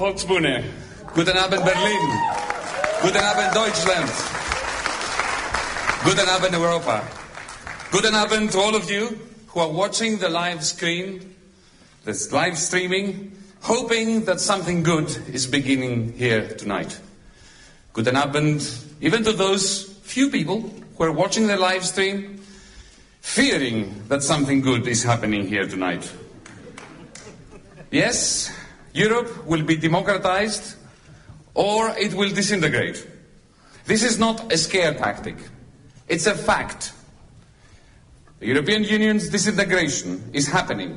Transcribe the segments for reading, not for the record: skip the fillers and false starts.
Volksbühne. Guten Abend Berlin. Guten Abend Deutschland. Guten Abend Europa. Guten Abend to all of you who are watching the live screen, this live streaming, hoping that something good is beginning here tonight. Guten Abend even to those few people who are watching the live stream, fearing that something good is happening here tonight. Yes, Europe will be democratized or it will disintegrate. This is not a scare tactic. It's a fact. The European Union's disintegration is happening.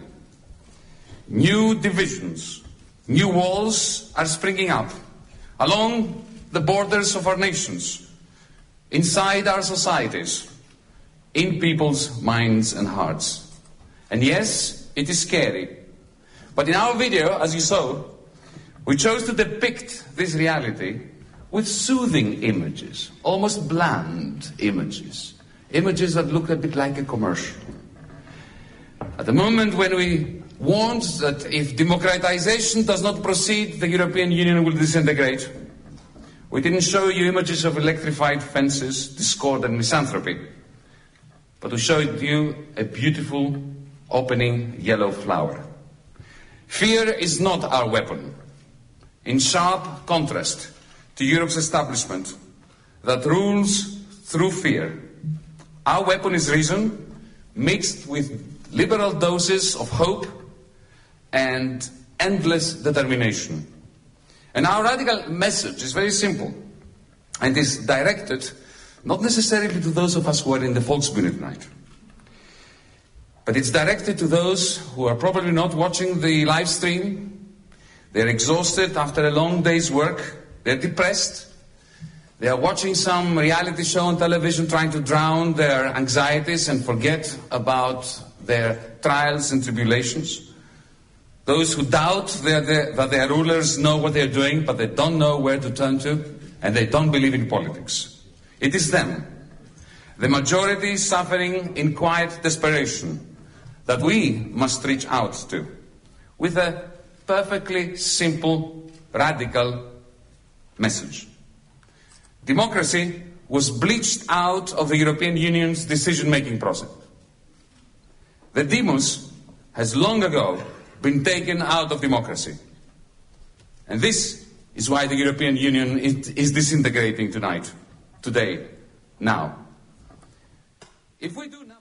New divisions, new walls are springing up along the borders of our nations, inside our societies, in people's minds and hearts. And yes, it is scary. But in our video, as you saw, we chose to depict this reality with soothing images, almost bland images, images that look a bit like a commercial. At the moment when we warned that if democratization does not proceed, the European Union will disintegrate, we didn't show you images of electrified fences, discord and misanthropy, but we showed you a beautiful opening yellow flower. Fear is not our weapon, in sharp contrast to Europe's establishment that rules through fear. Our weapon is reason, mixed with liberal doses of hope and endless determination. And our radical message is very simple and is directed not necessarily to those of us who are in the Volksbühne tonight, but it's directed to those who are probably not watching the live stream. They're exhausted after a long day's work. They're depressed. They are watching some reality show on television trying to drown their anxieties and forget about their trials and tribulations. Those who doubt that their rulers know what they're doing, but they don't know where to turn to, and they don't believe in politics. It is them, the majority suffering in quiet desperation, that we must reach out to with a perfectly simple, radical message. Democracy was bleached out of the European Union's decision-making process. The demos has long ago been taken out of democracy. And this is why the European Union is disintegrating tonight, today, now. If we do now...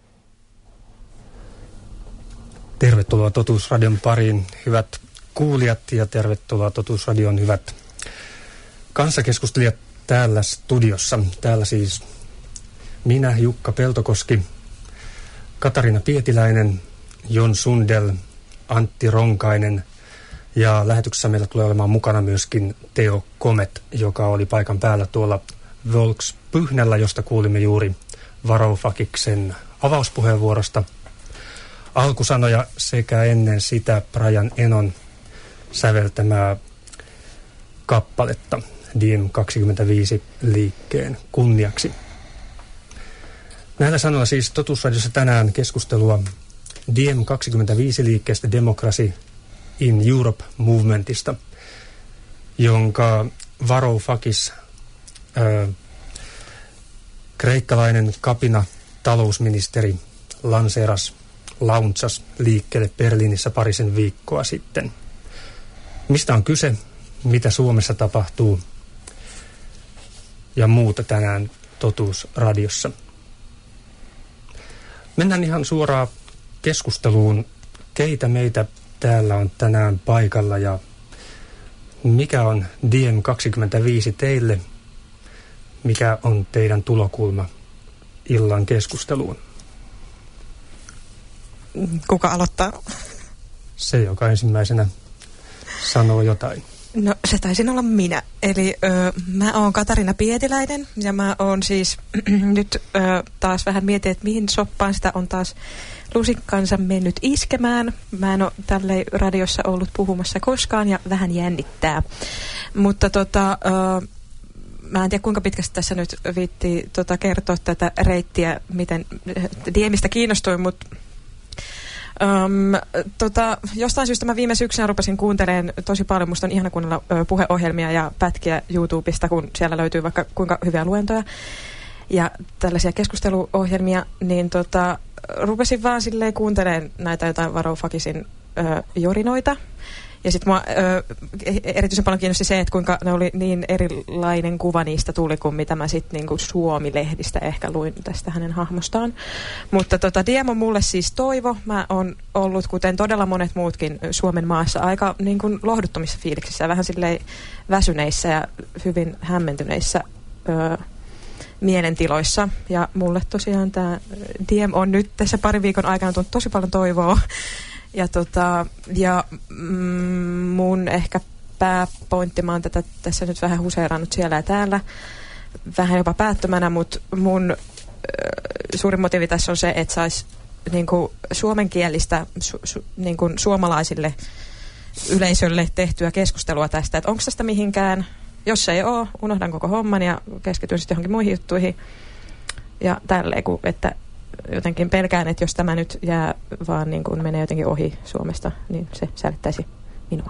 Tervetuloa Totuusradion pariin, hyvät kuulijat, ja tervetuloa Totuusradion hyvät kanssakeskustelijat täällä studiossa. Täällä siis minä, Jukka Peltokoski, Katarina Pietiläinen, Jon Sundell, Antti Ronkainen, ja lähetyksessä meillä tulee olemaan mukana myöskin Teo Komet, joka oli paikan päällä tuolla Volksbühnellä, josta kuulimme juuri Varoufakiksen avauspuheenvuorosta alkusanoja sekä ennen sitä Brian Enon säveltämää kappaletta Diem 25 liikkeen kunniaksi. Näillä sanoilla siis Totuusradiossa tänään keskustelua Diem 25 liikkeestä Democracy in Europe movementista, jonka Varoufakis, kreikkalainen kapina talousministeri, launchasi liikkeelle Berliinissä parisen viikkoa sitten. Mistä on kyse, mitä Suomessa tapahtuu ja muuta tänään Totuusradiossa. Mennään ihan suoraan keskusteluun, keitä meitä täällä on tänään paikalla ja mikä on Diem 25 teille, mikä on teidän tulokulma illan keskusteluun. Kuka aloittaa? Se, joka ensimmäisenä sanoo jotain. No, se taisin olla minä. Eli mä oon Katarina Pietiläinen ja mä oon siis nyt taas vähän mietin, että mihin soppaan sitä on taas lusikkansa mennyt iskemään. Mä en ole tälleen radiossa ollut puhumassa koskaan ja vähän jännittää. Mutta mä en tiedä kuinka pitkästi tässä nyt viittii kertoa tätä reittiä, miten Diemistä kiinnostuin, mutta Jostain syystä mä viime syksynä rupesin kuuntelemaan tosi paljon. Musta on ihana kuunnella puheohjelmia ja pätkiä YouTubesta, kun siellä löytyy vaikka kuinka hyviä luentoja ja tällaisia keskusteluohjelmia, niin rupesin vaan silleen kuuntelemaan näitä jotain Varoufakisin jorinoita. Ja sitten mua erityisen paljon kiinnosti se, että kuinka ne oli niin erilainen kuva niistä tuli kuin mitä mä sitten niinku Suomi-lehdistä ehkä luin tästä hänen hahmostaan. Mutta Diem on mulle siis toivo. Mä oon ollut, kuten todella monet muutkin Suomen maassa, aika niin kuin lohduttomissa fiiliksissä ja vähän silleen väsyneissä ja hyvin hämmentyneissä mielentiloissa. Ja mulle tosiaan tämä Diem on nyt tässä parin viikon aikana tullut tosi paljon toivoa. Ja mun ehkä pääpointti, mä oon tätä tässä nyt vähän huseerannut siellä ja täällä, vähän jopa päättömänä, mutta mun suurin motiivi tässä on se, että saisi niinku suomenkielistä niinku suomalaisille yleisölle tehtyä keskustelua tästä, että onko tästä mihinkään. Jos ei ole, unohdan koko homman ja keskityn sitten johonkin muihin juttuihin. Ja tälleen, että jotenkin pelkään, että jos tämä nyt jää vaan niin kuin menee jotenkin ohi Suomesta, niin se säilyttäisi minua.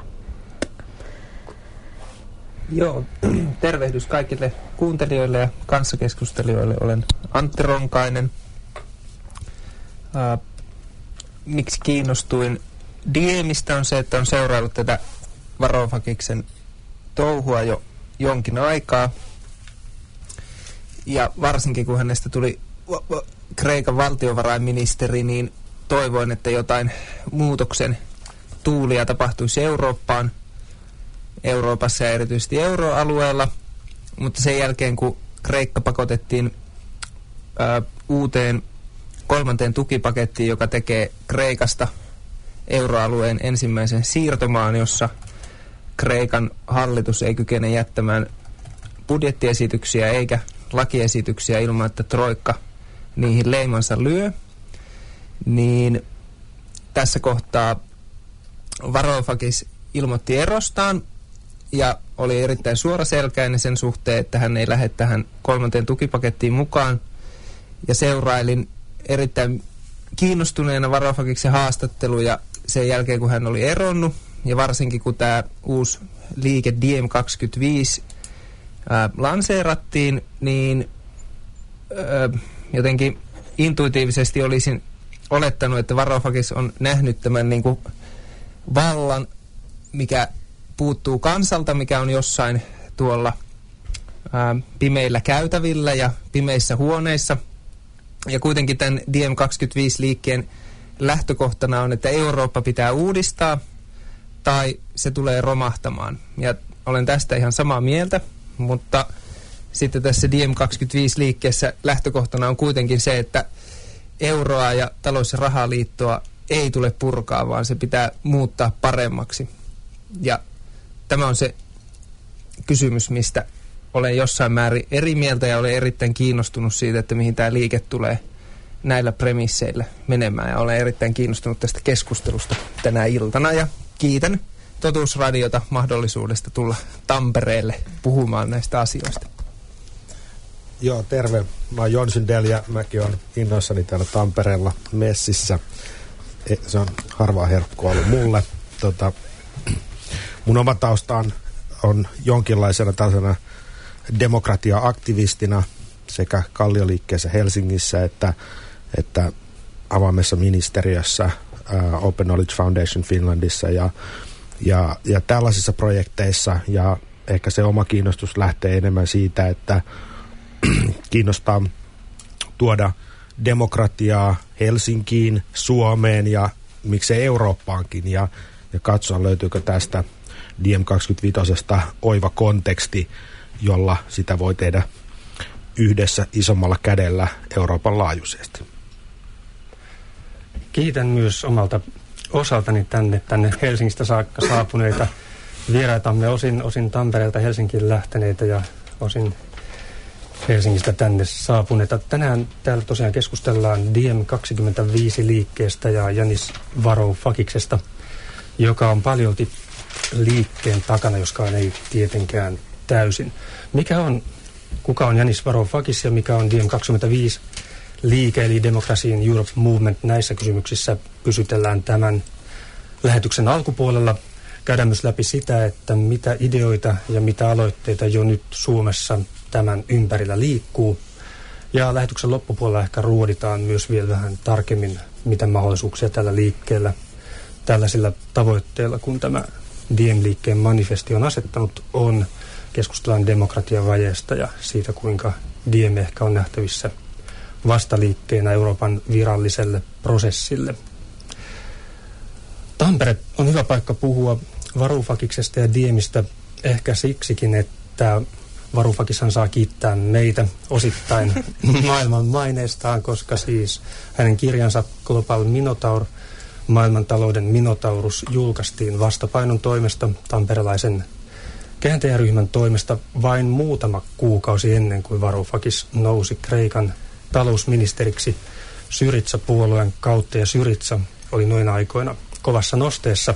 Joo, tervehdys kaikille kuuntelijoille ja kanssakeskustelijoille. Olen Antti Ronkainen. Miksi kiinnostuin Diemistä on se, että on seuraillut tätä Varoufakiksen touhua jo jonkin aikaa. Ja varsinkin kun hänestä tuli Kreikan valtiovarainministeri, niin toivoin, että jotain muutoksen tuulia tapahtuisi Euroopassa ja erityisesti euroalueella. Mutta sen jälkeen, kun Kreikka pakotettiin uuteen 3. tukipakettiin, joka tekee Kreikasta euroalueen ensimmäisen siirtomaan, jossa Kreikan hallitus ei kykene jättämään budjettiesityksiä eikä lakiesityksiä ilman, että Troikka niihin leimansa lyö, niin tässä kohtaa Varoufakis ilmoitti erostaan ja oli erittäin suoraselkäinen sen suhteen, että hän ei lähde tähän 3. tukipakettiin mukaan. Ja seurailin erittäin kiinnostuneena Varoufakiksen haastatteluja sen jälkeen, kun hän oli eronnut. Ja varsinkin, kun tämä uusi liike Diem 25 lanseerattiin, niin jotenkin intuitiivisesti olisin olettanut, että Varoufakis on nähnyt tämän niin kuin vallan, mikä puuttuu kansalta, mikä on jossain tuolla pimeillä käytävillä ja pimeissä huoneissa. Ja kuitenkin tämän Diem 25-liikkeen lähtökohtana on, että Eurooppa pitää uudistaa tai se tulee romahtamaan. Ja olen tästä ihan samaa mieltä, mutta sitten tässä Diem 25-liikkeessä lähtökohtana on kuitenkin se, että euroa ja talous- ja rahaliittoa ei tule purkaa, vaan se pitää muuttaa paremmaksi. Ja tämä on se kysymys, mistä olen jossain määrin eri mieltä ja olen erittäin kiinnostunut siitä, että mihin tämä liike tulee näillä premisseillä menemään. Ja olen erittäin kiinnostunut tästä keskustelusta tänä iltana ja kiitän Totuusradiota mahdollisuudesta tulla Tampereelle puhumaan näistä asioista. Joo, terve. Mä oon Jon Syndel ja mäkin oon innoissani täällä Tampereella messissä. Se on harvaa herkkua ollut mulle. Mun oma tausta on jonkinlaisena tällaisena demokratia-aktivistina sekä Kallioliikkeessä Helsingissä että avoimessa ministeriössä Open Knowledge Foundation Finlandissa ja tällaisissa projekteissa, ja ehkä se oma kiinnostus lähtee enemmän siitä, että kiinnostaa tuoda demokratiaa Helsinkiin, Suomeen ja miksei Eurooppaankin ja katsoa, löytyykö tästä Diem 25 oiva konteksti, jolla sitä voi tehdä yhdessä isommalla kädellä Euroopan laajuisesti. Kiitän myös omalta osaltani tänne Helsingistä saakka saapuneita vieraitamme, osin Tampereelta Helsinkiin lähteneitä ja osin Helsingistä tänne saapuneita. Tänään täällä tosiaan keskustellaan Diem 25 liikkeestä ja Yanis Varoufakiksesta, joka on paljolti liikkeen takana, joskaan ei tietenkään täysin. Kuka on Yanis Varoufakis ja mikä on Diem 25 liike, eli Democracy in Europe Movement. Näissä kysymyksissä pysytellään tämän lähetyksen alkupuolella. Käydään myös läpi sitä, että mitä ideoita ja mitä aloitteita jo nyt Suomessa tämän ympärillä liikkuu. Ja lähetyksen loppupuolella ehkä ruoditaan myös vielä vähän tarkemmin, mitä mahdollisuuksia tällä liikkeellä, tällaisilla tavoitteilla, kun tämä Diem-liikkeen manifesti on asettanut, on. Keskustellaan demokratiavajeesta ja siitä, kuinka Diem ehkä on nähtävissä vastaliikkeenä Euroopan viralliselle prosessille. Tampere on hyvä paikka puhua Varufakisesta ja Diemistä ehkä siksikin, että Varufakishan saa kiittää meitä osittain maailman maineestaan, koska siis hänen kirjansa Global Minotaur, maailmantalouden Minotaurus, julkaistiin Vastapainon toimesta, tamperelaisen kääntäjäryhmän toimesta, vain muutama kuukausi ennen kuin Varufakis nousi Kreikan talousministeriksi Syriza-puolueen kautta, ja Syriza oli noina aikoina kovassa nosteessa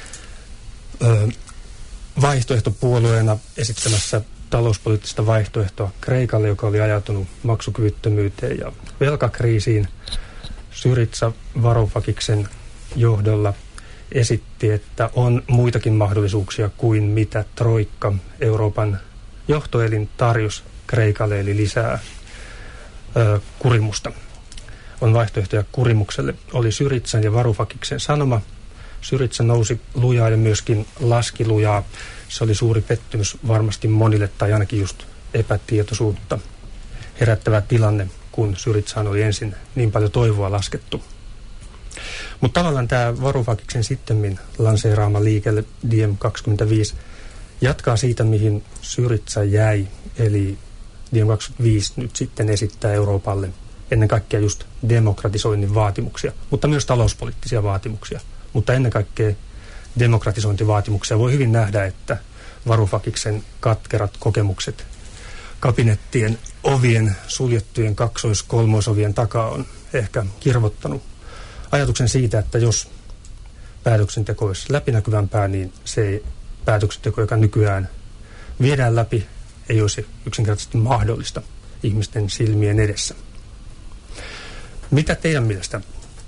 vaihtoehtopuolueena esittämässä talouspoliittista vaihtoehtoa Kreikalle, joka oli ajautunut maksukyvyttömyyteen ja velkakriisiin. Syriza Varufakiksen johdolla esitti, että on muitakin mahdollisuuksia kuin mitä Troikka, Euroopan johtoelin, tarjosi Kreikalle, eli lisää kurimusta. On vaihtoehtoja kurimukselle. Oli Syrizan ja Varufakiksen sanoma. Syriza nousi lujaa ja myöskin laski lujaa. Se oli suuri pettymys varmasti monille, tai ainakin just epätietoisuutta herättävä tilanne, kun Syrizaan oli ensin niin paljon toivoa laskettu. Mutta tavallaan tämä Varufakiksen sittemmin lanseeraama liikelle Diem 25 jatkaa siitä, mihin Syriza jäi, eli Diem 25 nyt sitten esittää Euroopalle ennen kaikkea just demokratisoinnin vaatimuksia, mutta myös talouspoliittisia vaatimuksia. Mutta ennen kaikkea demokratisointivaatimuksia. Voi hyvin nähdä, että Varufakiksen katkerat kokemukset kabinettien ovien, suljettujen kaksois-kolmoisovien takaa on ehkä kirvottanut ajatuksen siitä, että jos päätöksenteko olisi läpinäkyvämpää, niin se päätöksenteko, joka nykyään viedään läpi, ei olisi yksinkertaisesti mahdollista ihmisten silmien edessä. Mitä teidän mielestä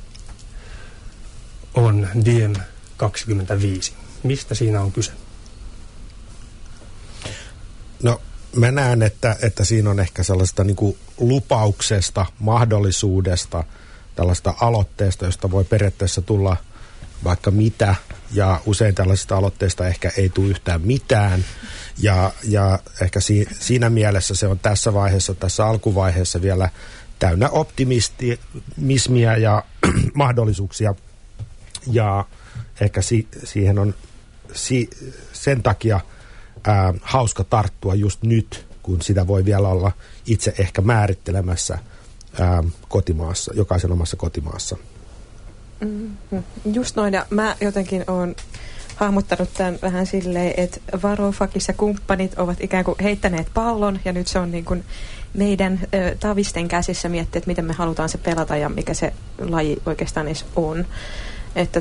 on Diem 25? Mistä siinä on kyse? No, mä näen, että siinä on ehkä sellaista niin kuin lupauksesta, mahdollisuudesta, tällaista aloitteesta, josta voi periaatteessa tulla vaikka mitä, ja usein tällaisista aloitteista ehkä ei tule yhtään mitään, ja ehkä siinä mielessä se on tässä vaiheessa, tässä alkuvaiheessa vielä täynnä optimismia ja mahdollisuuksia, ja ehkä siihen on sen takia hauska tarttua just nyt, kun sitä voi vielä olla itse ehkä määrittelemässä kotimaassa, jokaisen omassa kotimaassa. Just noin, ja mä jotenkin olen hahmottanut tämän vähän silleen, että Varufakis ja kumppanit ovat ikään kuin heittäneet pallon, ja nyt se on niin kuin meidän tavisten käsissä miettiä, että miten me halutaan se pelata ja mikä se laji oikeastaan edes on. Että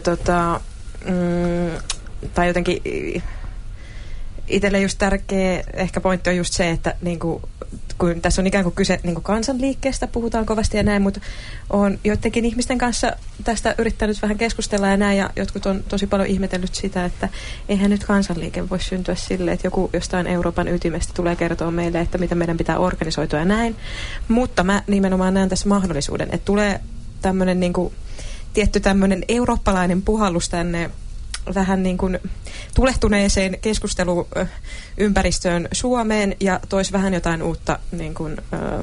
tai jotenkin itselle just tärkeä ehkä pointti on just se, että niinku, kun tässä on ikään kuin kyse niinku kansanliikkeestä, puhutaan kovasti ja näin, mutta on joidenkin ihmisten kanssa tästä yrittänyt vähän keskustella ja näin, ja jotkut on tosi paljon ihmetellyt sitä, että eihän nyt kansanliike voi syntyä silleen, että joku jostain Euroopan ytimestä tulee kertoa meille, että miten meidän pitää organisoitua ja näin, mutta mä nimenomaan näen tässä mahdollisuuden, että tulee tämmöinen niinku tietty tämmöinen eurooppalainen puhallus tänne vähän niin kuin tulehtuneeseen keskusteluympäristöön Suomeen ja toisi vähän jotain uutta niin kuin,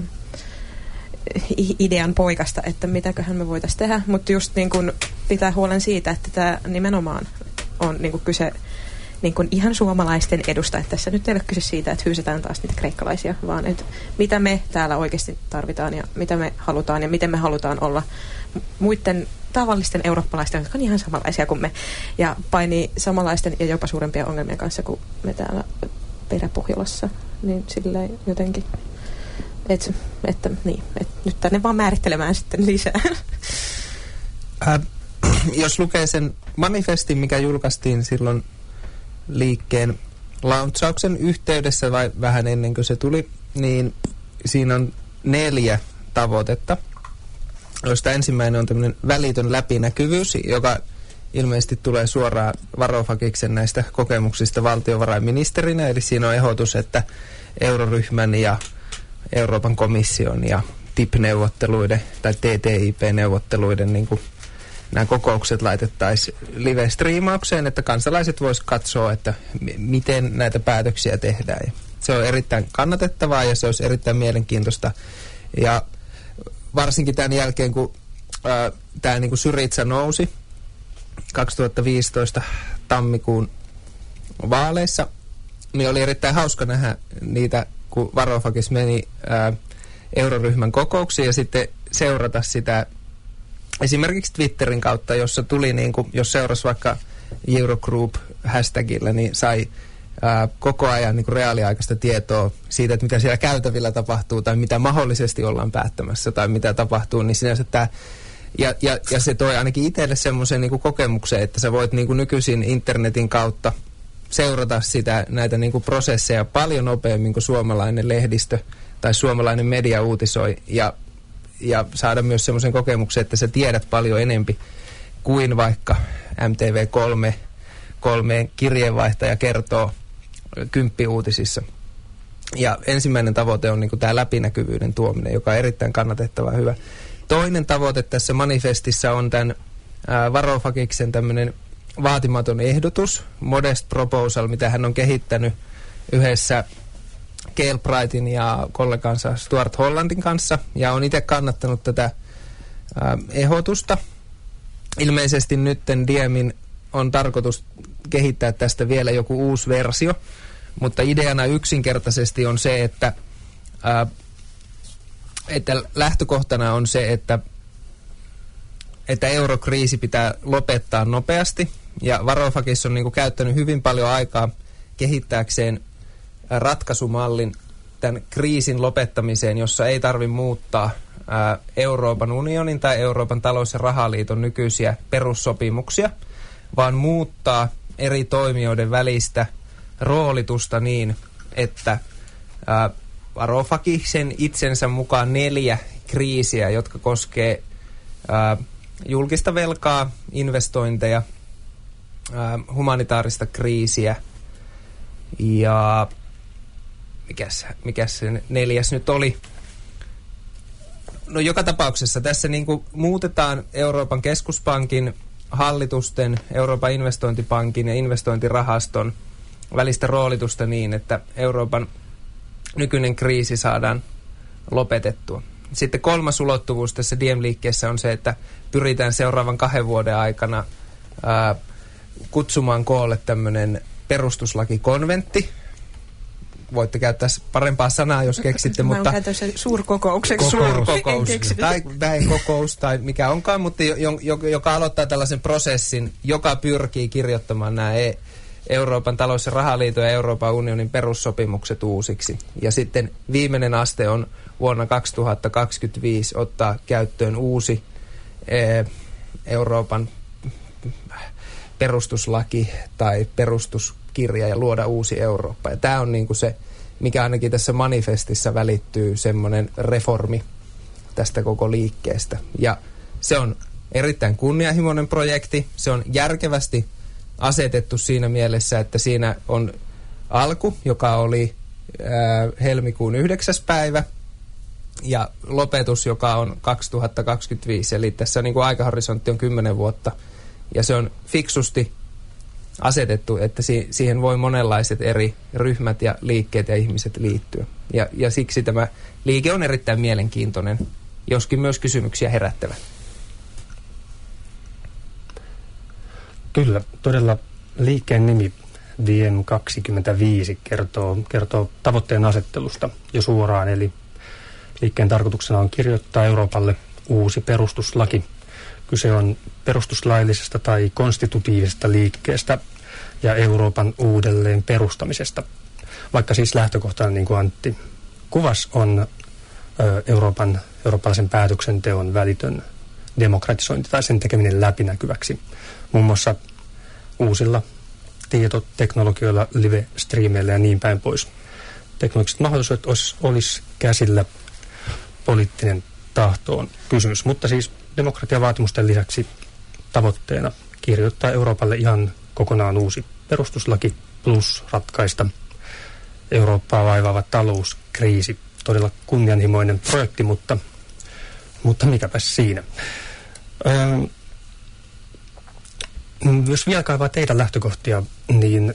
idean poikasta, että mitäköhän me voitaisiin tehdä, mutta just niin kuin pitää huolen siitä, että tämä nimenomaan on niin kuin kyse niin kuin ihan suomalaisten edusta, että tässä nyt ei ole kyse siitä, että hyysetään taas niitä kreikkalaisia, vaan että mitä me täällä oikeasti tarvitaan ja mitä me halutaan ja miten me halutaan olla muiden tavallisten eurooppalaisten, jotka on ihan samanlaisia kuin me ja painii samanlaisten ja jopa suurempia ongelmia kanssa kuin me täällä Peräpohjolassa, niin silleen jotenkin, että nyt tänne vaan määrittelemään sitten lisää. Jos lukee sen manifestin, mikä julkaistiin silloin liikkeen launchauksen yhteydessä vai vähän ennen kuin se tuli, niin siinä on 4 tavoitetta. joista ensimmäinen on tämmöinen välitön läpinäkyvyys, joka ilmeisesti tulee suoraan Varoufakiksen näistä kokemuksista valtiovarainministerinä. Eli siinä on ehdotus, että euroryhmän ja Euroopan komission ja TIP-neuvotteluiden tai TTIP-neuvotteluiden niin kuin nämä kokoukset laitettaisiin live-striimaukseen, että kansalaiset voisivat katsoa, että miten näitä päätöksiä tehdään. Ja se on erittäin kannatettavaa ja se olisi erittäin mielenkiintoista. Ja varsinkin tämän jälkeen, kun tämä niin kuin Syriza nousi 2015 tammikuun vaaleissa, niin oli erittäin hauska nähdä niitä, kun Varoufakis meni euroryhmän kokouksiin ja sitten seurata sitä esimerkiksi Twitterin kautta, jossa tuli, niin kuin, jos seurasi vaikka Eurogroup-hashtagillä, niin sai koko ajan niin kuin reaaliaikaista tietoa siitä, että mitä siellä käytävillä tapahtuu tai mitä mahdollisesti ollaan päättämässä tai mitä tapahtuu, niin sinänsä tämä ja se toi ainakin itselle semmoisen niin kuin kokemuksen, että sä voit niin kuin nykyisin internetin kautta seurata näitä niin kuin prosesseja paljon nopeammin kuin suomalainen lehdistö tai suomalainen media uutisoi ja saada myös semmoisen kokemuksen, että sä tiedät paljon enempi kuin vaikka MTV3 kirjeenvaihtaja kertoo 10 uutisissa. Ja ensimmäinen tavoite on niin kuin tämä läpinäkyvyyden tuominen, joka on erittäin kannatettava ja hyvä. Toinen tavoite tässä manifestissa on tämän Varoufakiksen tämmöinen vaatimaton ehdotus, Modest Proposal, mitä hän on kehittänyt yhdessä Gail Brightin ja kollegansa Stuart Hollandin kanssa, ja on itse kannattanut tätä ehdotusta. Ilmeisesti nytten Diemin on tarkoitus kehittää tästä vielä joku uusi versio, mutta ideana yksinkertaisesti on se, että lähtökohtana on se, että eurokriisi pitää lopettaa nopeasti, ja Varoufakis on niinku käyttänyt hyvin paljon aikaa kehittääkseen ratkaisumallin tämän kriisin lopettamiseen, jossa ei tarvitse muuttaa Euroopan unionin tai Euroopan talous- ja rahaliiton nykyisiä perussopimuksia, vaan muuttaa eri toimijoiden välistä roolitusta niin, että Varoufakiksen itsensä mukaan 4 kriisiä, jotka koskee julkista velkaa, investointeja, humanitaarista kriisiä ja mikäs se 4. nyt oli? No joka tapauksessa tässä niin kuin muutetaan Euroopan keskuspankin, hallitusten, Euroopan investointipankin ja investointirahaston välistä roolitusta niin, että Euroopan nykyinen kriisi saadaan lopetettua. Sitten 3. ulottuvuus tässä Diem-liikkeessä on se, että pyritään seuraavan 2 vuoden aikana kutsumaan koolle tämmöinen perustuslakikonventti. Voitte käyttää parempaa sanaa, jos keksitte, mutta... Mä oon käytössä suurkokoukseksi. Tai kokous tai mikä onkaan, mutta joka aloittaa tällaisen prosessin, joka pyrkii kirjoittamaan nämä Euroopan talous- ja rahaliiton ja Euroopan unionin perussopimukset uusiksi. Ja sitten viimeinen aste on vuonna 2025 ottaa käyttöön uusi Euroopan perustuslaki tai perustuskirja ja luoda uusi Eurooppa. Ja tämä on niin kuin se, mikä ainakin tässä manifestissa välittyy, semmoinen reformi tästä koko liikkeestä. Ja se on erittäin kunnianhimoinen projekti. Se on järkevästi asetettu siinä mielessä, että siinä on alku, joka oli helmikuun 9. päivä, ja lopetus, joka on 2025. Eli tässä niin kuin aikahorisontti on 10 vuotta. Ja se on fiksusti asetettu, että siihen voi monenlaiset eri ryhmät ja liikkeet ja ihmiset liittyä. Ja siksi tämä liike on erittäin mielenkiintoinen, joskin myös kysymyksiä herättävä. Kyllä, todella liikkeen nimi Diem25 kertoo tavoitteen asettelusta jo suoraan, eli liikkeen tarkoituksena on kirjoittaa Euroopalle uusi perustuslaki. Kyse on perustuslaillisesta tai konstitutiivisesta liikkeestä ja Euroopan uudelleen perustamisesta. Vaikka siis lähtökohtana, niin kuin Antti kuvasi, on eurooppalaisen päätöksenteon välitön demokratisointi tai sen tekeminen läpinäkyväksi. Muun muassa uusilla tietoteknologioilla, live-striimeillä ja niin päin pois. Teknologiset mahdollisuudet olisi käsillä poliittinen tahtoon kysymys. Mutta siis demokratiavaatimusten lisäksi tavoitteena kirjoittaa Euroopalle ihan kokonaan uusi perustuslaki plus ratkaista Eurooppaa vaivaava talouskriisi. Todella kunnianhimoinen projekti, mutta mikäpäs siinä. Jos vielä kaivaa teidän lähtökohtia, niin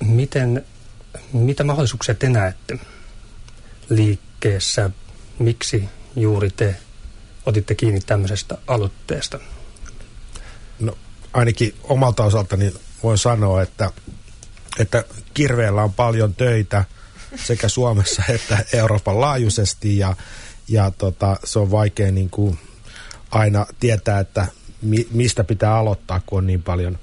mitä mahdollisuuksia te näette liikkeessä? Miksi juuri te otitte kiinni tämmöisestä aloitteesta? No, ainakin omalta osaltani voin sanoa, että kirveellä on paljon töitä sekä Suomessa että Euroopan laajuisesti ja se on vaikea niin kuin aina tietää, että mistä pitää aloittaa, kun on niin paljon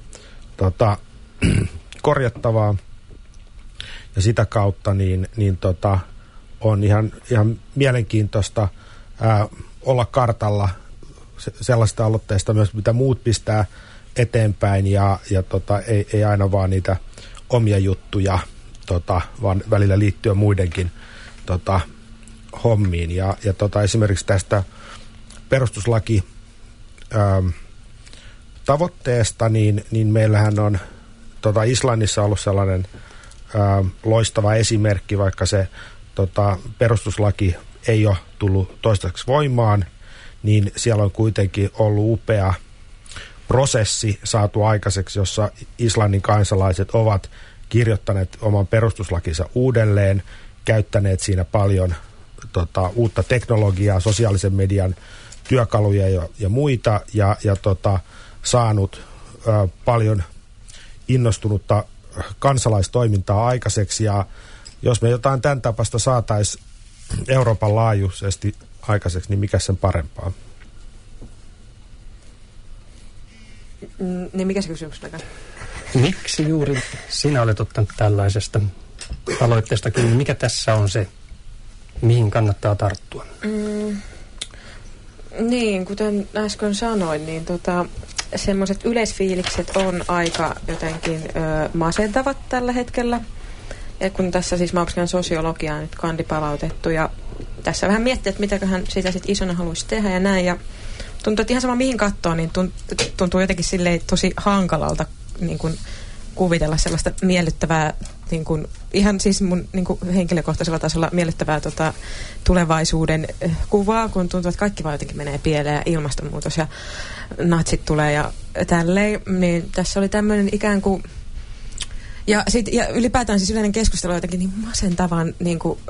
korjattavaa ja sitä kautta on ihan mielenkiintoista olla kartalla sellaista aloitteesta myös, mitä muut pistää eteenpäin ja ei aina vaan niitä omia juttuja, vaan välillä liittyä muidenkin hommiin. Ja esimerkiksi tästä perustuslaki tavoitteesta, niin meillähän on Islannissa ollut sellainen loistava esimerkki, vaikka se perustuslaki ei ole tullut toistaiseksi voimaan, niin siellä on kuitenkin ollut upea prosessi saatu aikaiseksi, jossa Islannin kansalaiset ovat kirjoittaneet oman perustuslakinsa uudelleen, käyttäneet siinä paljon uutta teknologiaa, sosiaalisen median työkaluja ja muita, ja saanut paljon innostunutta kansalaistoimintaa aikaiseksi, ja jos me jotain tämän tapasta saataisiin Euroopan laajuisesti aikaiseksi, niin mikä sen parempaa? Niin mikä se kysymys on? Miksi juuri sinä olet ottanut tällaisesta aloitteesta kiinni? Mikä tässä on se, mihin kannattaa tarttua? Niin, kuten äsken sanoin, niin semmoiset yleisfiilikset on aika jotenkin masentavat tällä hetkellä. Ja kun tässä siis mä opiskelen sosiologiaa nyt kandipalautettu ja tässä vähän miettii, että mitäköhän sitä sitten isona haluaisi tehdä ja näin. Ja tuntuu, että ihan sama mihin katsoo, niin tuntuu jotenkin silleen tosi hankalalta niin kuin kuvitella sellaista miellyttävää, niin kuin, ihan siis mun niin kuin henkilökohtaisella tasolla miellyttävää tulevaisuuden kuvaa, kun tuntuu, että kaikki vaan jotenkin menee pieleen ja ilmastonmuutos ja natsit tulee ja tälleen. Niin tässä oli tämmöinen ikään kuin ja ylipäätään siis yleinen keskustelu jotenkin niin masentavan niin kuin,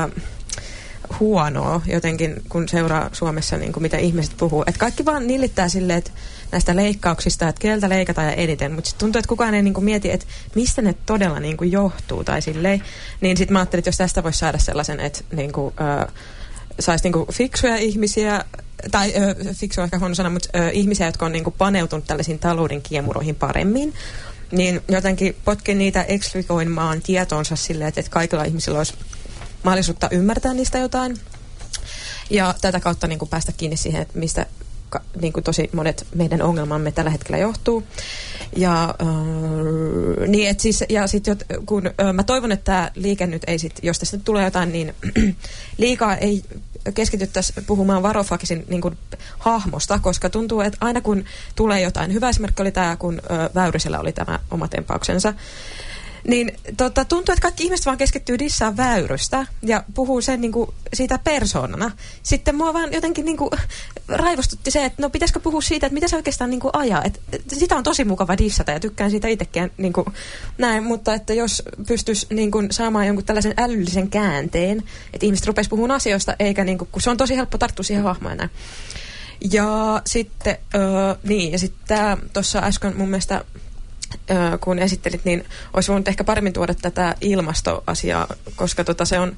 huonoa jotenkin, kun seuraa Suomessa, niin kuin mitä ihmiset puhuu. Että kaikki vaan nillittää silleen, että näistä leikkauksista, että keltä leikataan ja eniten. Mutta sitten tuntuu, että kukaan ei niin kuin mieti, että mistä ne todella niin kuin johtuu tai silleen. Niin sitten mä ajattelin, että jos tästä voisi saada sellaisen, että niin kuin, saisi niin kuin fiksuja ihmisiä, tai fiksu on ehkä huono sana, mutta ihmisiä, jotka on niin kuin paneutunut tällaisiin talouden kiemuroihin paremmin, niin jotenkin potkin niitä ekstrikoimaan tietoonsa silleen, että kaikilla ihmisillä olisi mahdollisuutta ymmärtää niistä jotain. Ja tätä kautta niin kuin päästä kiinni siihen, että mistä niin kuin tosi monet meidän ongelmamme tällä hetkellä johtuu. Ja niin, et siis, ja sitten kun mä toivon, että tämä liike nyt ei sit, jos tästä tulee jotain, niin liikaa ei keskityttäisiin puhumaan Varoufakisin niin kuin hahmosta, koska tuntuu, että aina kun tulee jotain, hyvä esimerkki oli tämä, kun Väyrysellä oli tämä oma tempauksensa, niin tuntuu, että kaikki ihmiset vaan keskittyy dissaan Väyrystä ja puhuu sen niinku siitä persoonana. Sitten mua vaan jotenkin niinku raivostutti se, että no pitäisikö puhua siitä, että mitä se oikeastaan niinku ajaa. Et sitä on tosi mukava dissata ja tykkään siitä itsekin niinku näin, mutta että jos pystyisi niinku saamaan jonkun tällaisen älyllisen käänteen, että ihmiset rupesi puhumaan asioista, eikä niinku, kun se on tosi helppo tarttua siihen hahmoon näin. Ja sitten, niin, ja sitten tuossa äsken mun mielestä kun esittelit, niin olisi voinut ehkä paremmin tuoda tätä ilmastoasiaa, koska se on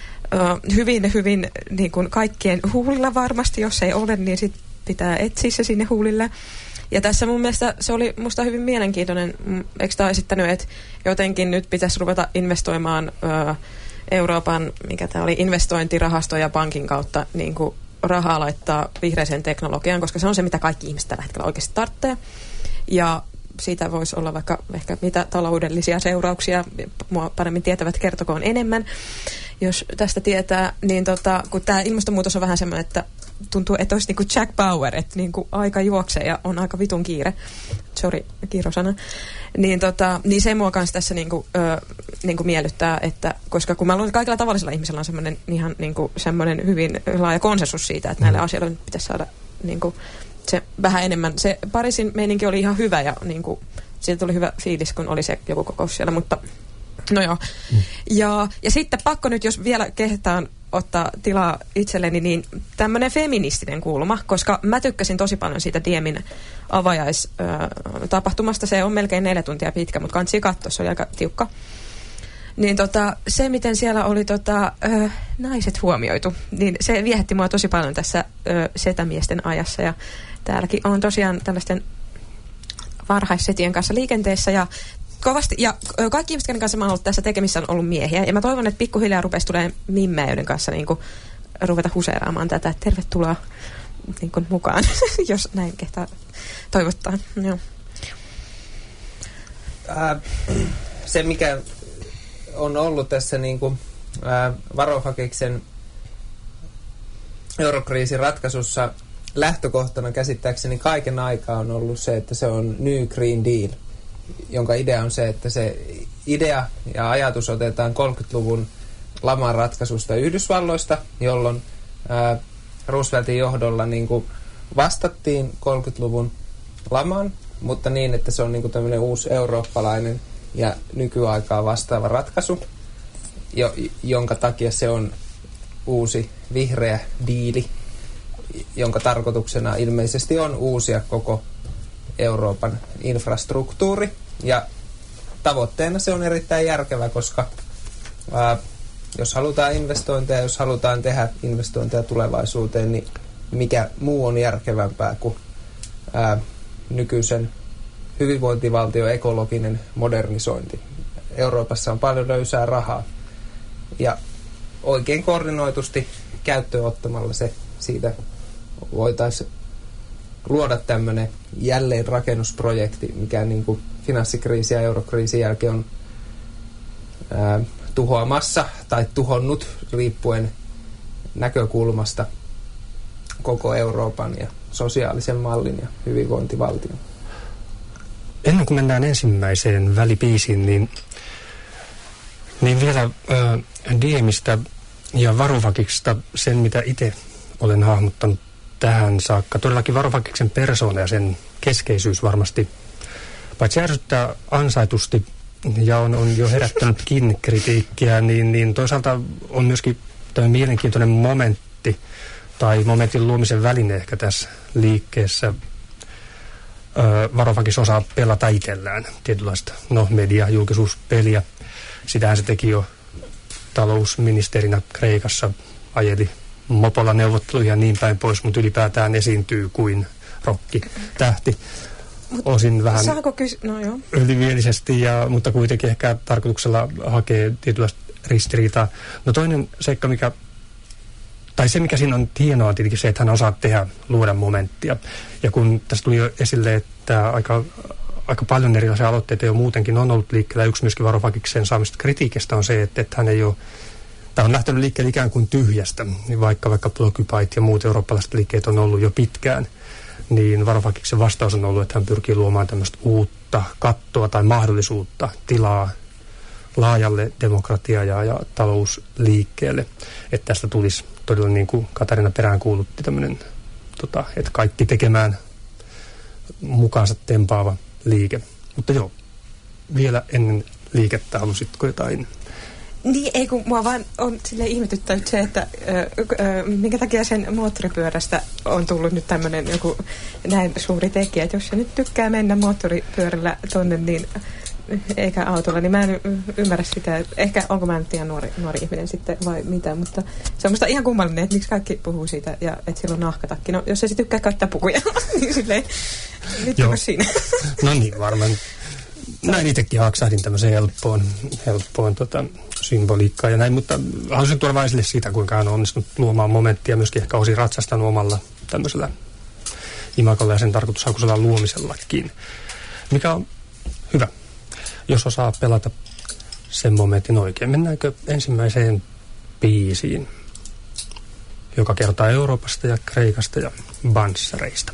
hyvin niin kuin kaikkien huulilla varmasti, jos ei ole, niin sit pitää etsiä se sinne huulille. Ja tässä mun mielestä se oli musta hyvin mielenkiintoinen, eikö tämä esittänyt, että jotenkin nyt pitäisi ruveta investoimaan Euroopan, mikä tämä oli, investointirahasto ja pankin kautta niin kuin rahaa laittaa vihreiseen teknologiaan, koska se on se, mitä kaikki ihmiset tällä hetkellä oikeasti tarvitsee. Ja siitä voisi olla vaikka ehkä mitä taloudellisia seurauksia, mua paremmin tietävät kertokoon enemmän, jos tästä tietää, niin kun tämä ilmastonmuutos on vähän semmoinen, että tuntuu, että olisi niinku Jack Bauer, että niinku aika juoksee ja on aika vitun kiire. Sorry, kirosana. Niin se mua kanssa tässä niinku miellyttää, että koska kun mä luulen, että kaikilla tavallisilla ihmisillä on semmoinen ihan niinku semmoinen hyvin laaja konsensus siitä, että näille asioille nyt pitäisi saada niinku se vähän enemmän. Se Pariisin meininki oli ihan hyvä ja niinku siitä tuli hyvä fiilis, kun oli se joku kokous siellä, mutta no joo. Ja sitten pakko nyt, jos vielä kehtaan ottaa tilaa itselleni, niin tämmöinen feministinen kulma, koska mä tykkäsin tosi paljon siitä Diemin avajaistapahtumasta. Se on melkein 4 tuntia pitkä, mutta kansi katsoa, se oli aika tiukka. Niin se, miten siellä oli naiset huomioitu, niin se viehätti mua tosi paljon tässä setämiesten ajassa. Ja täälläkin on tosiaan tällaisten varhaissetien kanssa liikenteessä ja kovasti, ja kaikki ihmiset, kenen kanssa mä oon ollut tässä tekemissä, on ollut miehiä. Ja mä toivon, että pikkuhiljaa rupesi tulemaan mimmejä, joiden kanssa niin kuin, ruveta huseeraamaan tätä. Tervetuloa niin kuin, mukaan, jos näin kehtaa toivottaa. Joo. Se, mikä on ollut tässä niin kuin, Varoufakiksen eurokriisin ratkaisussa lähtökohtana käsittääkseni kaiken aikaa on ollut se, että se on New Green Deal, jonka idea on se, että se idea ja ajatus otetaan 30-luvun laman ratkaisusta Yhdysvalloista, jolloin Rooseveltin johdolla niin kuin vastattiin 30-luvun lamaan, mutta niin, että se on niin kuin tämmöinen uusi eurooppalainen ja nykyaikaa vastaava ratkaisu, jonka takia se on uusi vihreä diili, jonka tarkoituksena ilmeisesti on uusia koko Euroopan infrastruktuuri. Ja tavoitteena se on erittäin järkevä, koska jos halutaan investointeja, jos halutaan tehdä investointeja tulevaisuuteen, niin mikä muu on järkevämpää kuin nykyisen hyvinvointivaltion ekologinen modernisointi. Euroopassa on paljon löysää rahaa ja oikein koordinoitusti käyttöön ottamalla se siitä voitaisiin luoda tämmöinen jälleenrakennusprojekti, mikä niin kuin finanssikriisin ja eurokriisin jälkeen on tuhoamassa tai tuhonnut riippuen näkökulmasta koko Euroopan ja sosiaalisen mallin ja hyvinvointivaltion. Ennen kuin mennään ensimmäiseen välibiisiin, niin vielä Diemistä ja Varoufakista sen, mitä itse olen hahmottanut tähän saakka. Todellakin Varoufakiksen persoona ja sen keskeisyys varmasti paitsi ärsyttää ansaitusti ja on jo herättänytkin kritiikkiä, niin toisaalta on myöskin tämä mielenkiintoinen momentti tai momentin luomisen väline ehkä tässä liikkeessä. Varoufakis osaa pelata itsellään tietynlaista media, julkisuuspeliä. Sitähän se teki jo talousministerinä Kreikassa, ajeli mopolla neuvotteluja ja niin päin pois, mutta ylipäätään esiintyy kuin rokkitähti. Osin vähän ylimielisesti, mutta kuitenkin ehkä tarkoituksella hakee tietynlaista ristiriitaa. No toinen seikka, mikä siinä on hienoa, on tietenkin se, että hän osaa luoda momenttia. Ja kun tässä tuli jo esille, että aika paljon erilaisia aloitteita jo muutenkin on ollut liikkeellä. Yksi myöskin Varoufakiksen saamista kritiikistä on se, että hän ei ole, tai on lähtenyt liikkeelle ikään kuin tyhjästä, niin vaikka Blockupyt ja muut eurooppalaiset liikkeet on ollut jo pitkään, niin Varoufakiksen vastaus on ollut, että hän pyrkii luomaan tämmöistä uutta kattoa tai mahdollisuutta, tilaa laajalle demokratia- ja talousliikkeelle. Että tästä tulisi todella, niin kuin Katarina peräänkuulutti, tämmöinen, että kaikki tekemään mukaansa tempaava liike. Mutta joo, vielä ennen liikettä halusitko jotain? Niin, ei kun mua vaan on silleen ihmetyttänyt se, että minkä takia sen moottoripyörästä on tullut nyt tämmöinen joku näin suuri tekijä. Että jos se nyt tykkää mennä moottoripyörällä tonne, niin eikä autolla, niin mä en ymmärrä sitä. Ehkä onko mä nyt ihan nuori ihminen sitten vai mitä, mutta se on musta ihan kummallinen, että miksi kaikki puhuu siitä ja että sillä on nahkatakki. No jos ei se tykkää käyttää pukuja, niin silleen, nyt onko siinä? No niin, varmaan. Näin itsekin haksahdin tämmöiseen helppoon symboliikkaan ja näin, mutta haluaisin tuoda vain esille siitä, kuinka hän on onnistunut luomaan momenttia, myöskin ehkä osin ratsastanut omalla tämmöisellä imagolla ja sen tarkoitushakuisella luomisellakin, mikä on hyvä, jos osaa pelata sen momentin oikein. Mennäänkö ensimmäiseen biisiin? joka kertoo Euroopasta ja Kreikasta ja banssareista.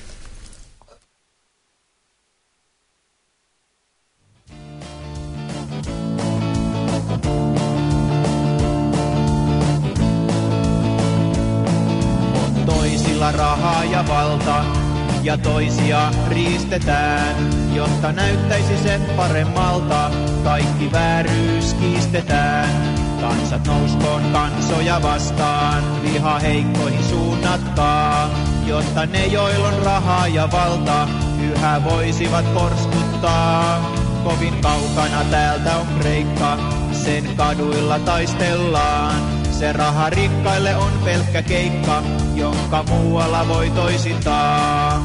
On toisilla rahaa ja valta, ja toisia riistetään, jotta näyttäisi sen paremmalta. Kaikki vääryys kiistetään. Kansat nouskoon kansoja vastaan, viha heikkoihin suunnatkaa, jotta ne, joilla on rahaa ja valta, yhä voisivat porskuttaa. Kovin kaukana täältä on Kreikka, sen kaduilla taistellaan. Se raha rikkaille on pelkkä keikka, jonka muualla voi toisintaa.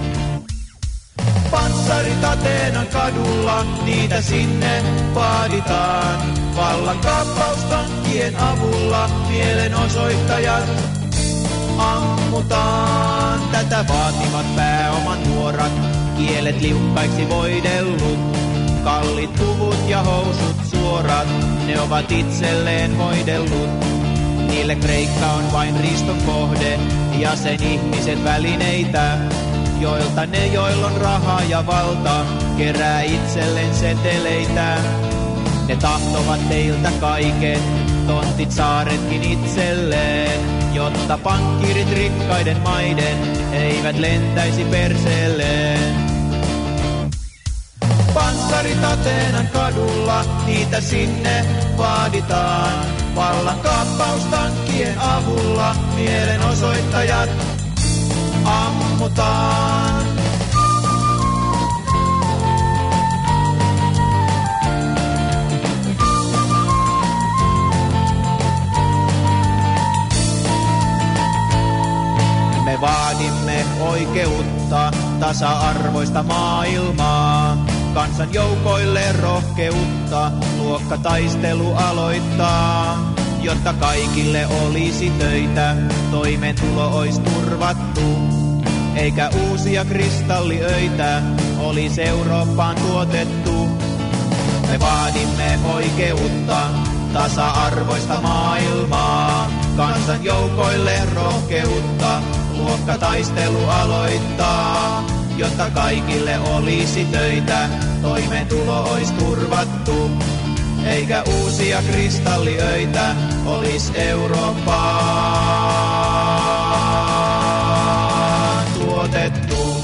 Panssarit Ateenan kadulla, niitä sinne vaaditaan. Vallankaappaustankkien avulla mielenosoittajat ammutaan. Tätä vaativat pääoman nuorat, kielet liukkaiksi voidellut. Kallit puvut ja housut suorat, ne ovat itselleen hoidellut. Niille Kreikka on vain riiston kohde ja sen ihmiset välineitä, joilta ne, joilla on rahaa ja valta, kerää itselleen seteleitä. Ne tahtovat teiltä kaiken, tontit saaretkin itselleen, jotta pankkirit rikkaiden maiden eivät lentäisi perseelleen. Panssarit Ateenan kadulla, niitä sinne vaaditaan. Vallankaappaustankkien avulla mielenosoittajat ammutaan. Me vaadimme oikeutta, tasa-arvoista maailmaa. Kansan joukoille rohkeutta, luokkataistelu aloittaa. Jotta kaikille olisi töitä, toimeentulo ois turvattu. Eikä uusia kristalliöitä olisi Eurooppaan tuotettu. Me vaadimme oikeutta, tasa-arvoista maailmaa. Kansan joukoille rohkeutta, luokkataistelu aloittaa. Jotta kaikille olisi töitä, toimeentulo ois turvattu. Eikä uusia kristalliöitä olis Eurooppaan tuotettu.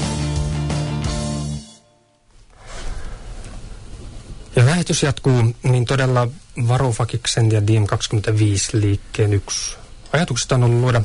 Ja lähetys jatkuu, niin todella Varoufakiksen ja Diem25-liikkeen yksi ajatuksesta on ollut luoda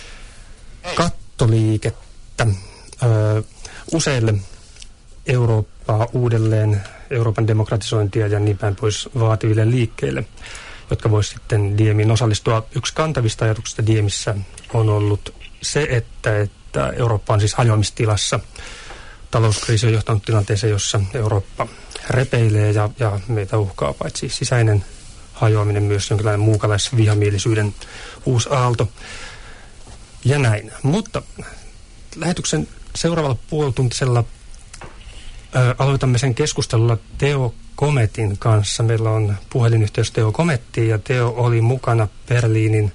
kattoliikettä useille Eurooppaa uudelleen, Euroopan demokratisointia ja niin päin pois vaativille liikkeille, jotka voisivat sitten Diemiin osallistua. Yksi kantavista ajatuksista Diemissä on ollut se, että Eurooppa on siis hajoamistilassa. Talouskriisi on johtanut tilanteeseen, jossa Eurooppa repeilee ja meitä uhkaa paitsi sisäinen hajoaminen, myös jonkinlainen muukalaisvihamielisyyden uusi aalto ja näin. Mutta lähetyksen seuraavalla puolituntisella aloitamme sen keskustelulla Teo Kometin kanssa. Meillä on puhelinyhteys Teo Komettiin ja Teo oli mukana Berliinin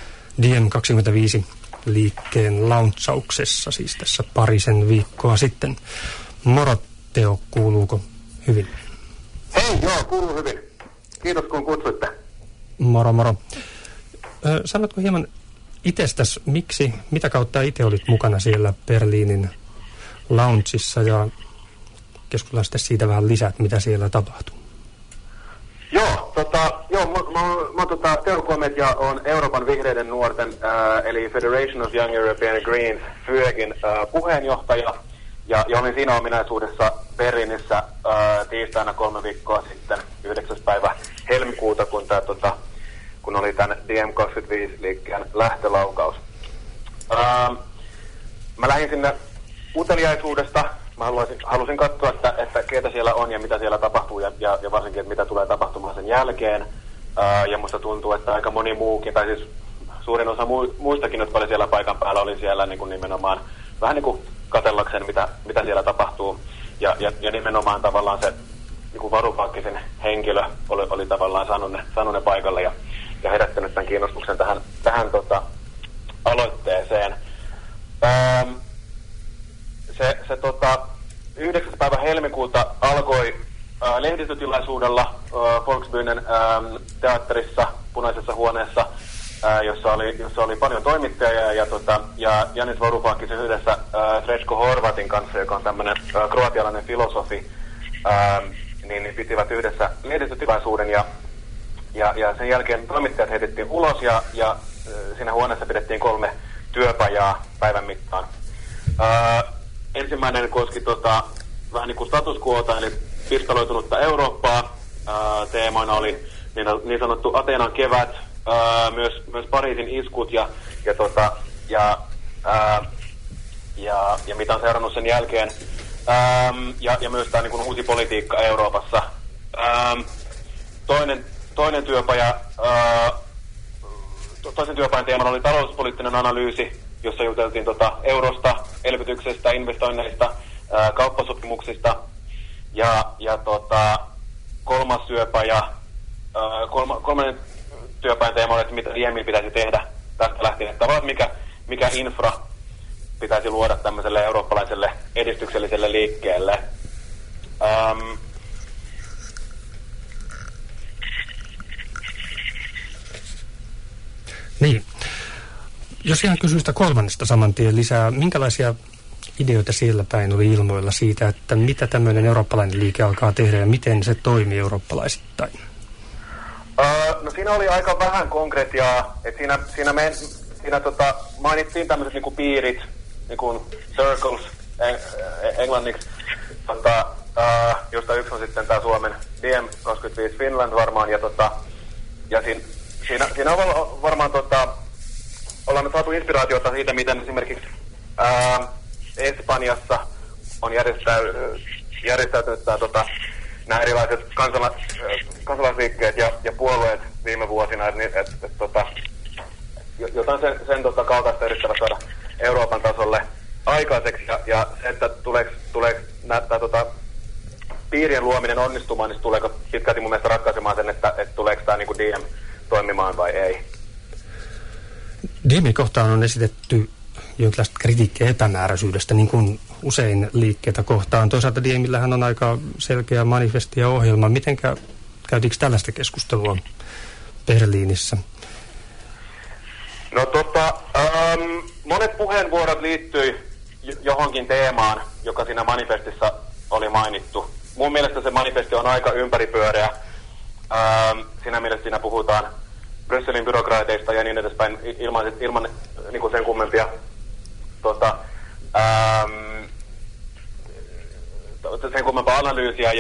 Diem25-liikkeen launchauksessa, siis tässä parisen viikkoa sitten. Moro Teo, kuuluuko hyvin? Hei, joo, kuuluu hyvin. Kiitos kun kutsuitte. Moro, moro. Sanotko hieman itsestäsi, mitä kautta itse olit mukana siellä Berliinin launchissa ja keskustellaan sitten siitä vähän lisää, mitä siellä tapahtuu. Joo, mä oon Teo Komet ja on Euroopan vihreiden nuorten, eli Federation of Young European Greens, FYEGin puheenjohtaja. Ja olin siinä ominaisuudessa Berliinissä tiistaina 3 viikkoa sitten, 9. päivä helmikuuta, kun oli tämän Diem25-liikkeen lähtölaukaus. Mä lähdin sinne uteliaisuudesta. Mä halusin katsoa, että keitä siellä on ja mitä siellä tapahtuu ja varsinkin, että mitä tulee tapahtumaan sen jälkeen. Ja musta tuntuu, että aika moni muukin, tai siis suurin osa muistakin, jotka oli siellä paikan päällä, oli siellä niin kuin nimenomaan vähän niin kuin katsellakseen, mitä siellä tapahtuu. Ja nimenomaan tavallaan se niin kuin Varoufakisen henkilö oli tavallaan saanut ne paikalle ja herättänyt tämän kiinnostuksen tähän lehdistötilaisuudella Volksbühnen teatterissa, Punaisessa huoneessa, jossa oli paljon toimittajia ja Janis Varoufakis yhdessä Srećko Horvatin kanssa, joka on tämmöinen kroatialainen filosofi, niin pitivät yhdessä lehdistötilaisuuden ja sen jälkeen toimittajat heitettiin ulos ja siinä huoneessa pidettiin 3 työpajaa päivän mittaan. Ensimmäinen koski vähän niin kuin status quota, eli pirstaloitunutta Eurooppaa. Teemoina oli niin sanottu Ateenan kevät, myös Pariisin iskut ja mitä on seurannut sen jälkeen. Ja myös tämä niin kuin uusi politiikka Euroopassa. Toinen työpaja, toisen työpajan teemana oli talouspoliittinen analyysi, jossa juteltiin eurosta, elvytyksestä, investoinneista, kauppasopimuksista ja kolmas työpaja, kolmannen työpajan teema oli, että mitä Diemin pitäisi tehdä tästä lähtien. Tavallaan mikä infra pitäisi luoda tämmöiselle eurooppalaiselle edistykselliselle liikkeelle. Niin. Jos ihan kysyy sitä kolmannesta saman tien lisää, minkälaisia ideoita siellä päin oli ilmoilla siitä, että mitä tämmöinen eurooppalainen liike alkaa tehdä ja miten se toimii eurooppalaisittain? No siinä oli aika vähän konkretiaa, että siinä mainittiin tämmöiset niinku piirit, niinku circles englanniksi, josta yksi on sitten tämä Suomen DM25 Finland varmaan ja siinä on varmaan ollaan nyt saatu inspiraatiota siitä, miten esimerkiksi Espanjassa on järjestäytynyt nämä erilaiset kansalaisliikkeet ja puolueet viime vuosina, jotain sen kaltaista yrittävät saada Euroopan tasolle aikaiseksi ja se, että tuleeko tämä piirien luominen onnistumaan, niin tuleeko pitkälti mun mielestä ratkaisemaan sen, että tuleeko tämä niin DM toimimaan vai ei. Diemin kohtaan on esitetty jonkinlaista kritiikkiä epämääräisyydestä, niin kuin usein liikkeitä kohtaan. Toisaalta Diemillähän on aika selkeä manifesti ja ohjelma. Mitenkä käytiinkö tällaista keskustelua Berliinissä? No monet puheenvuorot liittyi johonkin teemaan, joka siinä manifestissa oli mainittu. Mun mielestä se manifesti on aika ympäripyöreä. Siinä mielessä siinä puhutaan Brysselin byrokraateista ja niin edespäin ilman niin kuin sen kummempia sen kummempaa analyysiä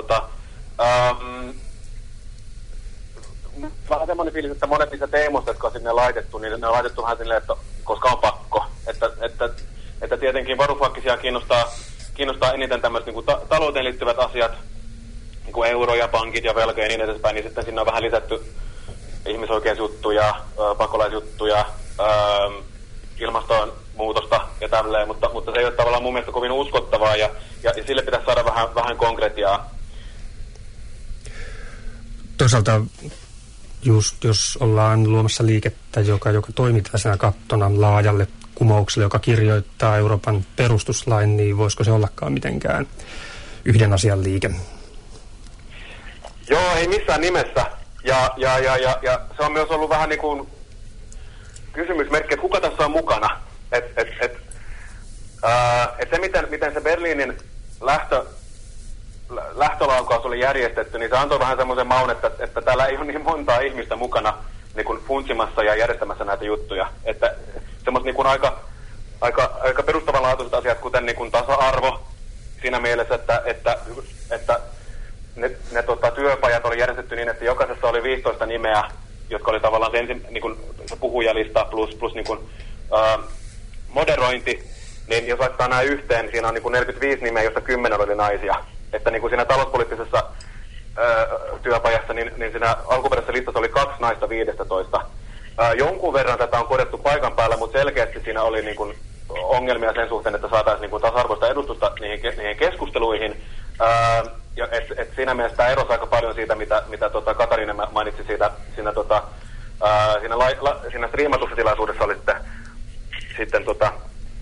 vähän semmoinen fiilis, että monet niistä teemoista, jotka on sinne laitettu, niin ne on laitettu vähän silleen, että koska on pakko. Että tietenkin Varoufakisia kiinnostaa eniten tämmöiset niin talouteen liittyvät asiat, niin kuin euro ja pankit ja velka ja niin edespäin, niin sitten sinne on vähän lisätty ihmisoikeusjuttuja, pakolaisjuttuja, ilmastonmuutosta ja tälleen, mutta se ei ole tavallaan mun mielestä kovin uskottavaa ja sille pitäisi saada vähän konkretiaa. Toisaalta just jos ollaan luomassa liikettä, joka toimii tällaisena kattona laajalle kumoukselle, joka kirjoittaa Euroopan perustuslain, niin voisiko se ollakaan mitenkään yhden asian liike? Joo, ei missään nimessä. Ja se on myös ollut vähän niin kuin kysymysmerkki, että kuka tässä on mukana. Se miten se Berliinin lähtölaukaus oli järjestetty, niin se antoi vähän semmoisen maun, että täällä ei ole niin montaa ihmistä mukana niin kuin funtsimassa ja järjestämässä näitä juttuja. Että semmoiset niin kuin aika perustavanlaatuiset asiat, kuten niin kuin tasa-arvo siinä mielessä, että ne työpajat oli järjestetty niin, että jokaisessa oli 15 nimeä, jotka oli tavallaan se, niin kuin, se puhujalista plus niin kuin, moderointi, niin jos laittaa nämä yhteen, niin siinä on niin kuin 45 nimeä, joista 10 oli naisia. Että niin kuin siinä talouspoliittisessa työpajassa, niin siinä alkuperäisessä listassa oli 2 naista 15. Jonkun verran tätä on korjattu paikan päällä, mutta selkeästi siinä oli niin kuin ongelmia sen suhteen, että saataisiin niin kuin tasa-arvoista edustusta niihin keskusteluihin. Ja siinä mielessä tämä erosi aika paljon siitä, mitä Katarina mainitsi siinä striimatussa tilaisuudessa oli sitten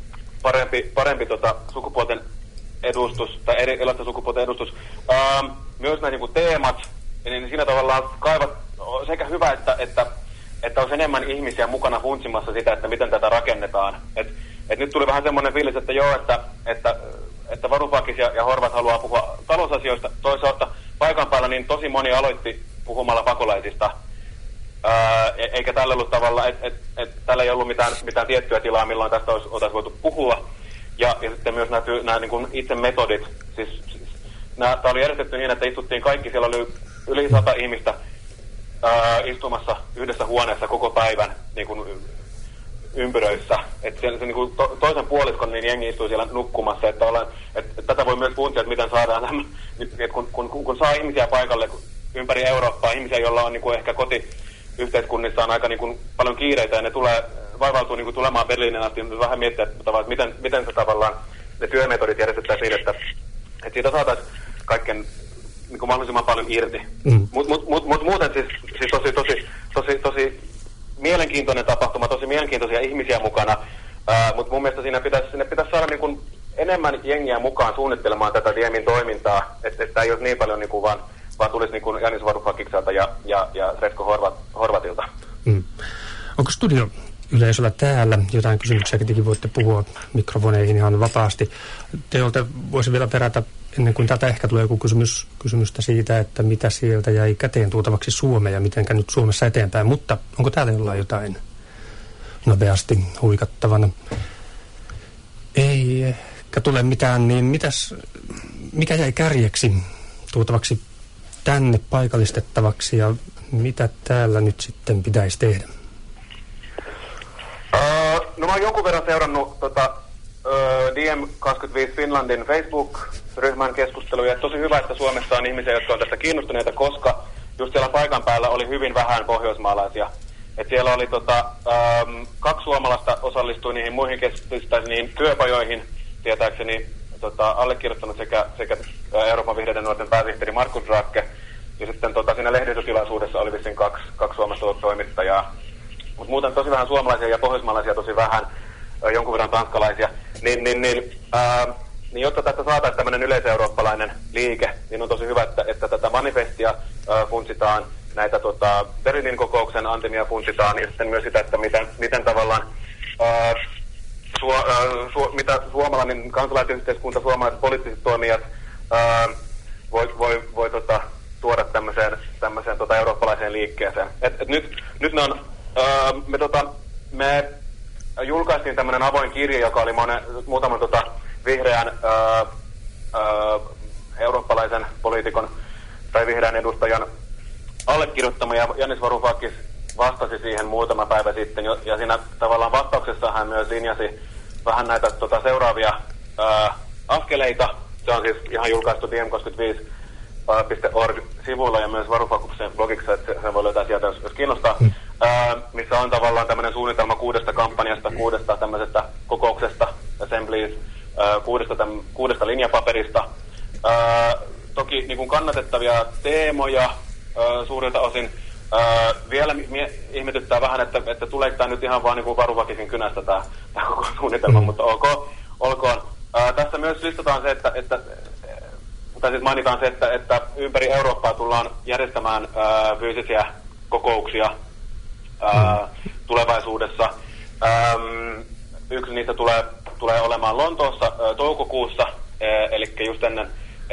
parempi sukupuolten edustus tai erilaista sukupuolten edustus. myös nämä niin teemat, niin siinä tavallaan kaivat sekä hyvä, että olisi enemmän ihmisiä mukana funtsimassa sitä, että miten tätä rakennetaan. Et nyt tuli vähän semmoinen fiilis, että joo, että Varoufakis ja Horvat haluaa puhua talousasioista. Toisaalta paikan päällä niin tosi moni aloitti puhumalla pakolaisista. Eikä tällä ollut tavalla, että tällä ei ollut mitään tiettyä tilaa, milloin tästä oltaisiin voitu puhua. Ja sitten myös nämä niin kuin itse metodit. Tämä oli järjestetty niin, että istuttiin kaikki, siellä oli yli 100 ihmistä istumassa yhdessä huoneessa koko päivän niin kuin ympyröissä. Että se niin kuin toisen puoliskon niin jengi istui siellä nukkumassa. Että tätä voi myös funtsia, että miten saadaan, että kun saa ihmisiä paikalle ympäri Eurooppaa, ihmisiä, joilla on niin kuin ehkä kotiyhteiskunnissa on aika niin kuin paljon kiireitä ja ne vaivautuu niin kuin tulemaan Berliinin asti, niin vähän miettiä, että miten se tavallaan ne työmetodit järjestetään siinä, että siitä saataisiin kaiken niin kuin mahdollisimman paljon irti. Mutta muuten siis tosi mielenkiintoinen tapahtuma, tosi mielenkiintoisia ihmisiä mukana, mutta mun mielestä sinne pitäisi saada niin kuin enemmän jengiä mukaan suunnittelemaan tätä Diemin toimintaa, että ei olisi niin paljon niin kuin vaan tulisi niin kuin Janis Varoufakikselta ja Srećko Horvatilta. Onko studioyleisöllä täällä jotain kysymyksiä, jotenkin voitte puhua mikrofoneihin ihan vapaasti? Teolta voisi vielä perätä, ennen kuin tätä ehkä tulee joku kysymystä siitä, että mitä sieltä jäi käteen tuotavaksi Suomeen ja mitenkä nyt Suomessa eteenpäin, mutta onko täällä jollain jotain nopeasti huikattavana? Ei ehkä tule mitään, niin mikä jäi kärjeksi tuotavaksi tänne paikallistettavaksi ja mitä täällä nyt sitten pitäisi tehdä? No mä oon jonkun verran seurannut DM25 Finlandin Facebook-ryhmän keskusteluja. Tosi hyvä, että Suomessa on ihmisiä, jotka on tästä kiinnostuneita, koska just siellä paikan päällä oli hyvin vähän pohjoismaalaisia. Et siellä oli 2 suomalaista osallistui niihin muihin niihin työpajoihin, tietääkseni allekirjoittanut sekä Euroopan vihreiden nuorten pääsihteeri Markus Drake, ja sitten siinä lehdistötilaisuudessa oli vissiin kaksi Suomesta toimittajaa. Mutta muuten tosi vähän suomalaisia ja pohjoismaalaisia tosi vähän, jonkun verran tanskalaisia. Niin jotta tästä saataisiin tämmöinen yleiseurooppalainen liike, niin on tosi hyvä, että tätä manifestia funtsitaan, näitä Berliinin kokouksen antimia funtsitaan, ja sitten myös sitä, että miten tavallaan mitä suomalainen kansalaisyhteiskunta, suomalaiset poliittiset toimijat voi tuoda tämmöiseen eurooppalaiseen liikkeeseen. Et nyt me julkaistiin tämmöinen avoin kirje, joka oli muutaman vihreän eurooppalaisen poliitikon tai vihreän edustajan allekirjoittama, ja Janis Varoufakis vastasi siihen muutama päivä sitten, ja siinä tavallaan vastauksessa hän myös linjasi vähän näitä seuraavia askeleita. Se on siis ihan julkaistu dm25.org-sivuilla ja myös Varoufakiksen blogissa, että se voi löytää sieltä, jos kiinnostaa, missä on tavallaan tämmöinen suunnitelma 6 kampanjasta, 6 tämmöisestä kokouksesta, assemblies, 6 linjapaperista. Toki niin kuin kannatettavia teemoja suurilta osin. Vielä ihmetyttää vähän, että tuleeko tämä nyt ihan vaan niin kuin Varoufakisin kynästä tämä koko suunnitelma, mutta olkoon. Tässä myös listataan se, tai siis mainitaan se, että ympäri Eurooppaa tullaan järjestämään fyysisiä kokouksia tulevaisuudessa. Yksi niistä tulee olemaan Lontoossa toukokuussa, eli just ennen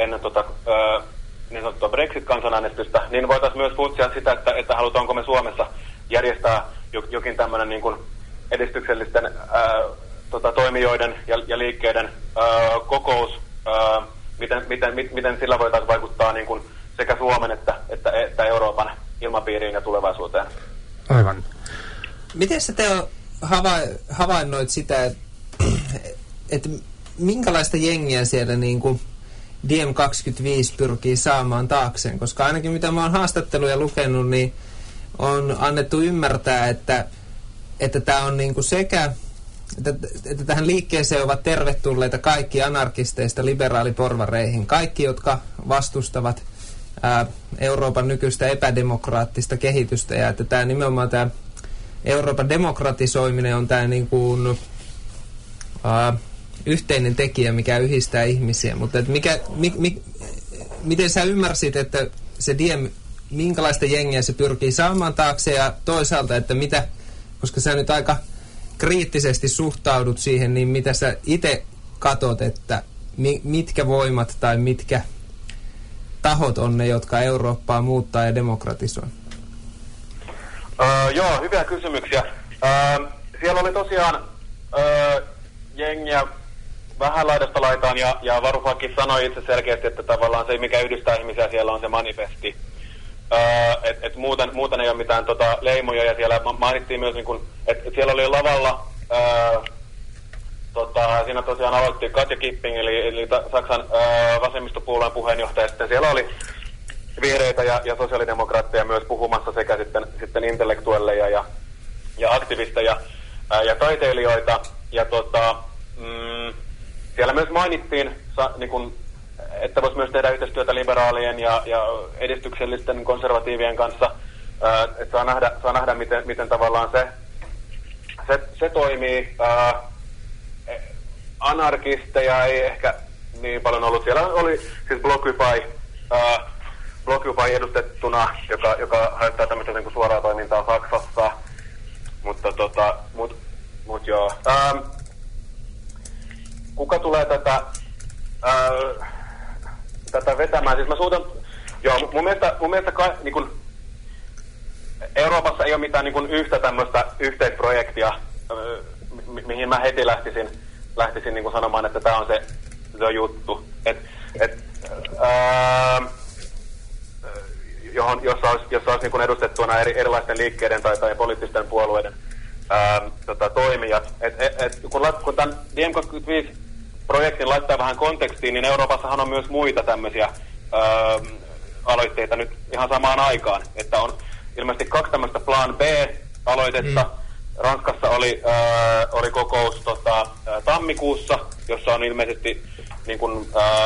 niin sanottua Brexit-kansanäänestystä, niin voitaisiin myös funtsia sitä, että halutaanko me Suomessa järjestää jokin tämmöinen niin kuin edistyksellisten toimijoiden ja liikkeiden kokous, miten sillä voitaisiin vaikuttaa niin kuin sekä Suomen että Euroopan ilmapiiriin ja tulevaisuuteen. Aivan. Miten sä Teo havainnoit sitä, että minkälaista jengiä siellä niin kuin DM25 pyrkii saamaan taakseen? Koska ainakin mitä mä oon haastatteluja lukenut, niin on annettu ymmärtää, että tämä on niin kuin sekä, että tähän liikkeeseen ovat tervetulleita kaikki anarkisteista liberaaliporvareihin, kaikki, jotka vastustavat Euroopan nykyistä epädemokraattista kehitystä, ja että tämä nimenomaan tämä Euroopan demokratisoiminen on tämä niin kuin yhteinen tekijä, mikä yhdistää ihmisiä, mutta että miten sä ymmärsit, että se Diem, minkälaista jengiä se pyrkii saamaan taakse ja toisaalta, että mitä, koska sä nyt aika kriittisesti suhtaudut siihen, niin mitä sä itse katot, että mitkä voimat tai mitkä tahot on ne, jotka Eurooppaa muuttaa ja demokratisoi? Joo, hyviä kysymyksiä. Siellä oli tosiaan jengiä vähän laidasta laitaan, ja Varoufakis sanoi itse selkeästi, että tavallaan se, mikä yhdistää ihmisiä siellä, on se manifesti. Et muuten ei ole mitään leimoja, ja siellä mainittiin myös, että siellä oli lavalla, siinä tosiaan aloitti Katja Kipping, eli Saksan vasemmistopuolueen puheenjohtaja, sitten siellä oli vihreitä ja sosiaalidemokraatteja myös puhumassa sekä sitten intellektuelleja ja aktivisteja ja taiteilijoita, ja siellä myös mainittiin, että voisi myös tehdä yhteistyötä liberaalien ja edistyksellisten konservatiivien kanssa, että saa nähdä miten tavallaan se toimii. Anarkisteja ei ehkä niin paljon ollut. Siellä oli siis Blockupy edustettuna, joka harjoittaa tämmöistä niin kuin suoraa toimintaa Saksassa, mutta joo. Kuka tulee tätä vetämään? Siis mä suutan, joo, mun mielestä niin kuin, Euroopassa ei ole mitään niin kuin yhtä tämmöistä yhteisprojektia, mihin mä heti lähtisin niin kuin sanomaan, että tämä on se juttu. Jossa olisi niin kuin edustettuna erilaisten liikkeiden tai poliittisten puolueiden toimijat. Kun tämän DiEM25-projektin laittaa vähän kontekstiin, niin Euroopassahan on myös muita tämmöisiä aloitteita nyt ihan samaan aikaan. Että on ilmeisesti 2 tämmöistä Plan B-aloitetta. Ranskassa oli kokous tammikuussa, jossa on ilmeisesti niin kuin,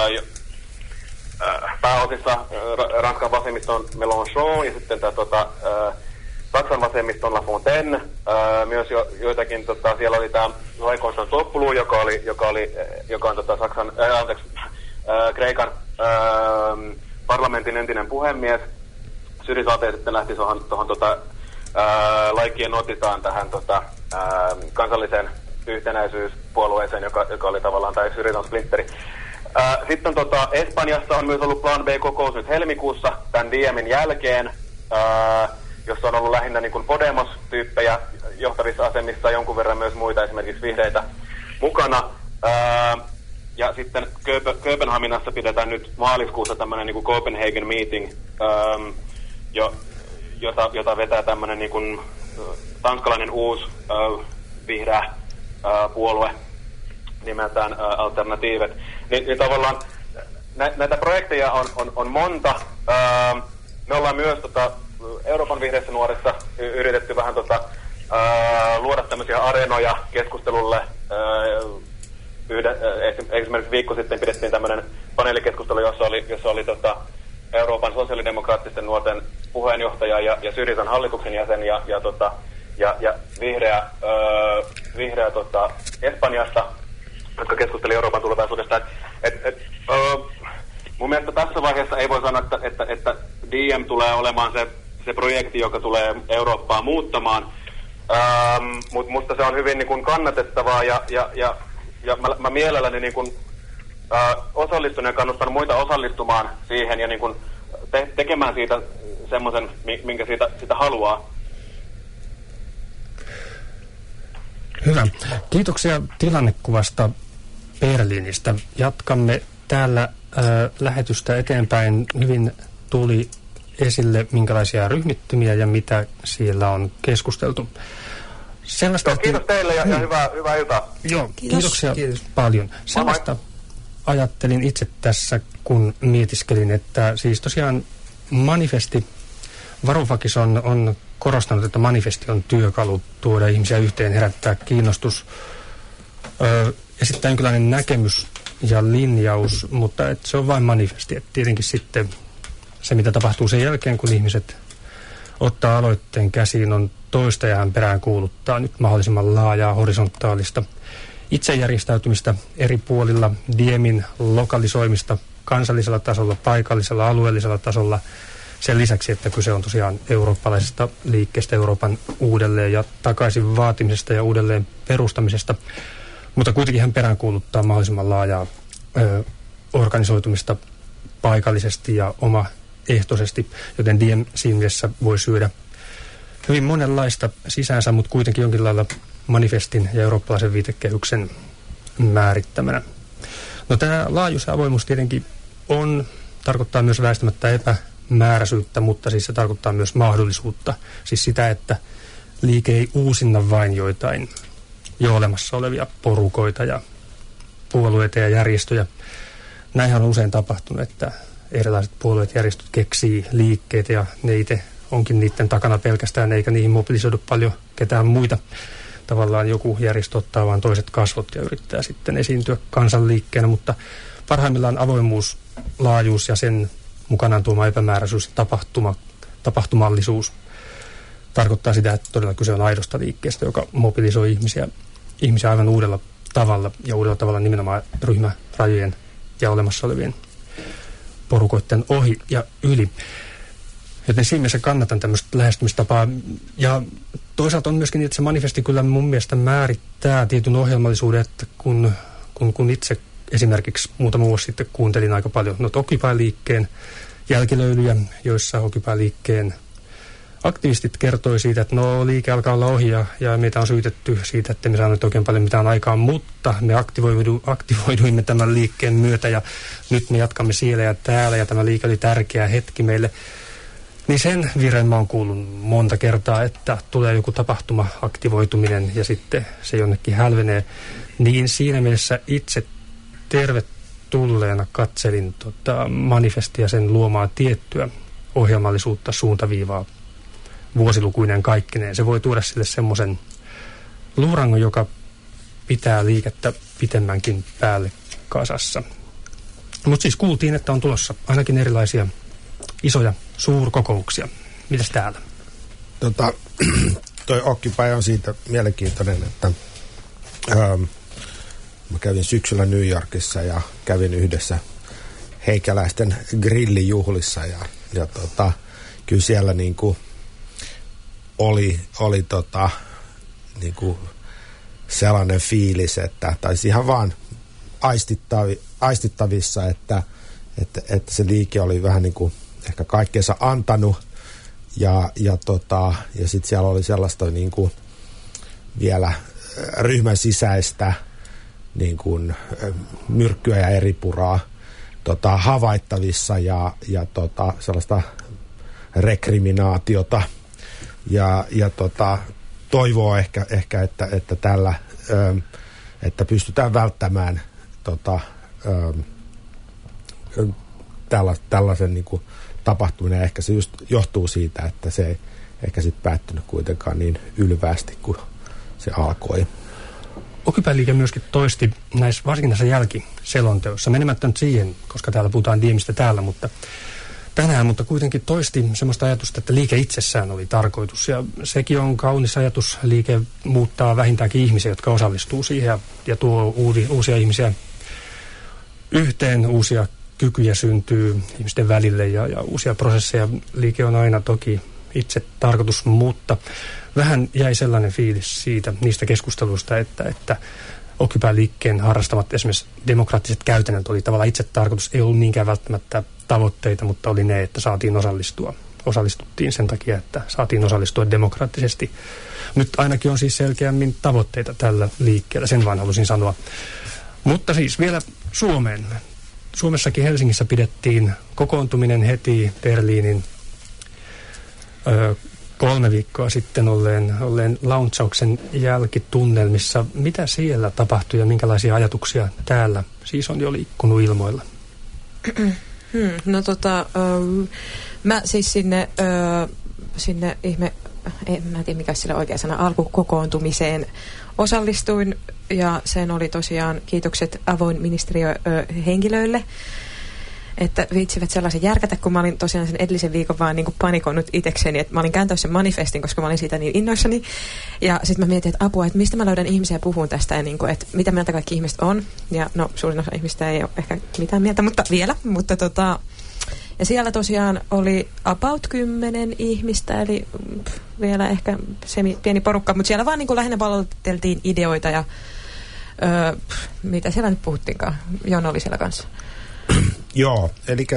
pääosissa Ranskan vasemmiston Mélenchon ja sitten Saksan vasemmiston La Fontaine. Myös joitakin, siellä oli tämä Konstantinopoulos, joka on Saksan, Kreikan parlamentin entinen puhemies. Syriza sitten lähti tuohon laikkien notitaan tähän kansalliseen yhtenäisyyspuolueeseen, joka oli tavallaan tämä Syrizan splinteri. Sitten Espanjassa on myös ollut Plan B-kokous nyt helmikuussa tämän Diemin jälkeen, jossa on ollut lähinnä niin kuin Podemos-tyyppejä johtavissa asemissa, jonkun verran myös muita, esimerkiksi vihreitä mukana. Ja sitten Kööpenhaminassa pidetään nyt maaliskuussa tämmöinen niin kuin Copenhagen meeting, jota vetää tämmöinen niin kuin tanskalainen uusi vihreä puolue nimeltään Alternatiivet. Niin tavallaan näitä projekteja on monta. Me ollaan myös Euroopan vihreissä nuorissa yritetty vähän luoda tämmöisiä areenoja keskustelulle. Esimerkiksi viikko sitten pidettiin tämmöinen paneelikeskustelu, jossa oli Euroopan sosiaalidemokraattisten nuorten puheenjohtaja ja Syrizan hallituksen jäsen ja vihreä Espanjasta, jotka keskusteli Euroopan tulevaisuudesta. Mun mielestä tässä vaiheessa ei voi sanoa, että Diem tulee olemaan se projekti, joka tulee Eurooppaa muuttamaan, mutta musta se on hyvin niin kuin kannatettavaa ja mä mielelläni niin kuin, osallistun ja kannustan muita osallistumaan siihen ja niin kuin tekemään siitä semmoisen, minkä siitä haluaa. Hyvä. Kiitoksia tilannekuvasta Berliinistä. Jatkamme täällä lähetystä eteenpäin. Hyvin tuli esille, minkälaisia ryhmittymiä ja mitä siellä on keskusteltu. Kiitos teille ja hyvää iltaa. Joo, kiitoksia paljon. Sellaista ajattelin itse tässä, kun mietiskelin, että siis tosiaan manifesti, Varoufakis on korostanut, että manifesti on työkalu tuoda ihmisiä yhteen, herättää kiinnostus, esittää jonkinlainen näkemys ja linjaus, mutta että se on vain manifesti. Että tietenkin sitten se, mitä tapahtuu sen jälkeen, kun ihmiset ottaa aloitteen käsiin, on toista ja hän perään kuuluttaa nyt mahdollisimman laajaa horisontaalista itsejärjestäytymistä eri puolilla, Diemin lokalisoimista kansallisella tasolla, paikallisella, alueellisella tasolla. Sen lisäksi, että kyse on tosiaan eurooppalaisesta liikkeestä, Euroopan uudelleen ja takaisin vaatimisesta ja uudelleen perustamisesta. Mutta kuitenkin hän peräänkuuluttaa mahdollisimman laajaa organisoitumista paikallisesti ja omaehtoisesti, joten Diem siinä mielessä voi syödä hyvin monenlaista sisäänsä, mutta kuitenkin jonkin lailla manifestin ja eurooppalaisen viitekehyksen määrittämänä. No tämä laajuus ja avoimuus tietenkin tarkoittaa myös väistämättä epämääräisyyttä, mutta siis se tarkoittaa myös mahdollisuutta. Siis sitä, että liike ei uusinna vain joitain jo olemassa olevia porukoita ja puolueita ja järjestöjä. Näinhän on usein tapahtunut, että erilaiset puolueet ja järjestöt keksii liikkeitä ja ne itse onkin niiden takana pelkästään, eikä niihin mobilisoidu paljon ketään muita. Tavallaan joku järjestö ottaa vaan toiset kasvot ja yrittää sitten esiintyä kansanliikkeenä, mutta parhaimmillaan avoimuus, laajuus ja sen mukanaan tuoma epämääräisyys ja tapahtumallisuus tarkoittaa sitä, että todella kyse on aidosta liikkeestä, joka mobilisoi ihmisiä aivan uudella tavalla ja uudella tavalla nimenomaan ryhmärajojen ja olemassa olevien porukoiden ohi ja yli. Joten siinä mielessä kannatan tämmöistä lähestymistapaa. Ja toisaalta on myöskin niin, että se manifesti kyllä mun mielestä määrittää tietyn ohjelmallisuuden, että kun itse esimerkiksi muutama vuosi sitten kuuntelin aika paljon Occupy-liikkeen jälkilöylyjä, joissa Occupy-liikkkeen aktivistit kertoi siitä, että liike alkaa olla ohi ja meitä on syytetty siitä, että me saaneet oikein paljon mitään aikaan, mutta me aktivoiduimme tämän liikkeen myötä ja nyt me jatkamme siellä ja täällä ja tämä liike oli tärkeä hetki meille. Niin sen vireen mä oon kuullut monta kertaa, että tulee joku tapahtuma, aktivoituminen ja sitten se jonnekin hälvenee. Niin siinä mielessä itse tervetulleena katselin manifestia sen luomaa tiettyä ohjelmallisuutta, suuntaviivaa, vuosilukuinen kaikkineen. Se voi tuoda sille semmoisen luurangon, joka pitää liikettä pitemmänkin päälle kasassa. Mutta siis kuultiin, että on tulossa ainakin erilaisia isoja suurkokouksia. Mitäs täällä? Toi Occupy on siitä mielenkiintoinen, että mä kävin syksyllä New Yorkissa ja kävin yhdessä heikäläisten grillijuhlissa ja kyllä siellä niinku oli niinku sellainen fiilis, että taisi ihan vaan aistittavissa, että se liike oli vähän niinku ehkä kaikkeensa antanut ja sitten siellä oli sellaista niinku vielä ryhmän sisäistä niin kuin myrkkyä ja eripuraa havaittavissa ja sellaista rekriminaatiota ja toivoo ehkä että tällä että pystytään välttämään tällaisen niin kuin tapahtuminen. Ehkä se just johtuu siitä, että se ei ehkä sitten päättynyt kuitenkaan niin ylväästi kuin se alkoi. Occupy-liike myöskin toisti varsinkin näissä jälkiselonteossa, menemättä nyt siihen, koska täällä puhutaan Diemistä täällä, mutta tänään, mutta kuitenkin toisti semmoista ajatusta, että liike itsessään oli tarkoitus. Ja sekin on kaunis ajatus. Liike muuttaa vähintäänkin ihmisiä, jotka osallistuu siihen ja tuo uusia ihmisiä yhteen, uusia kykyjä syntyy ihmisten välille ja uusia prosesseja. Liike on aina toki itse tarkoitus, mutta vähän jäi sellainen fiilis niistä keskusteluista, että Occupy-liikkeen harrastamat esimerkiksi demokraattiset käytännöt oli tavallaan itse tarkoitus. Ei ollut niinkään välttämättä tavoitteita, mutta oli ne, että saatiin osallistua. Osallistuttiin sen takia, että saatiin osallistua demokraattisesti. Nyt ainakin on siis selkeämmin tavoitteita tällä liikkeellä, sen vain halusin sanoa. Mutta siis vielä Suomeen. Suomessakin Helsingissä pidettiin kokoontuminen heti Berliinin 3 viikkoa sitten olleen launchauksen jälkitunnelmissa. Mitä siellä tapahtui ja minkälaisia ajatuksia täällä siis on jo liikkunut ilmoilla? No mä siis sinne mä en tiedä mikä sillä oikea sana, alkukokoontumiseen osallistuin ja sen oli tosiaan kiitokset avoin ministeriö henkilöille. että viitsivät sellaisen järkätä, kun mä olin tosiaan sen edellisen viikon vaan niin kuin panikoinut itsekseni, että mä olin kääntänyt sen manifestin, koska mä olin siitä niin innoissani. Ja sitten mä mietin, että apua, että mistä mä löydän ihmisiä puhumaan tästä ja niin kuin, että mitä mieltä kaikki ihmiset on. Ja no, suurin osa ihmistä ei ole ehkä mitään mieltä, mutta vielä. Mutta ja siellä tosiaan oli about 10 ihmistä, eli vielä ehkä pieni porukka, mutta siellä vaan niin kuin lähinnä valloteltiin ideoita ja mitä siellä nyt puhuttiinkaan. Joona oli siellä kanssa. Joo, eli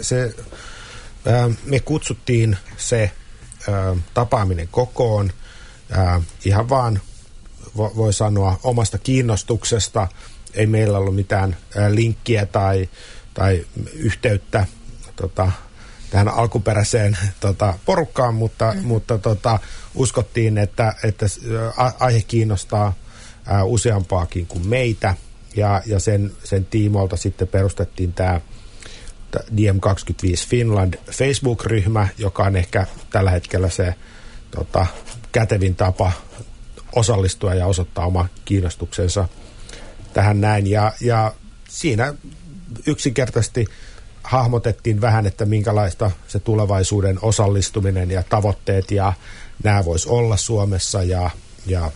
me kutsuttiin se tapaaminen kokoon ihan vaan, voi sanoa, omasta kiinnostuksesta. Ei meillä ollut mitään linkkiä tai yhteyttä tähän alkuperäiseen porukkaan, mutta uskottiin, että aihe kiinnostaa useampaakin kuin meitä, ja sen tiimoilta sitten perustettiin tämä DM25 Finland Facebook-ryhmä, joka on ehkä tällä hetkellä se kätevin tapa osallistua ja osoittaa oma kiinnostuksensa tähän näin. Ja siinä yksinkertaisesti hahmotettiin vähän, että minkälaista se tulevaisuuden osallistuminen ja tavoitteet ja nämä vois olla Suomessa ja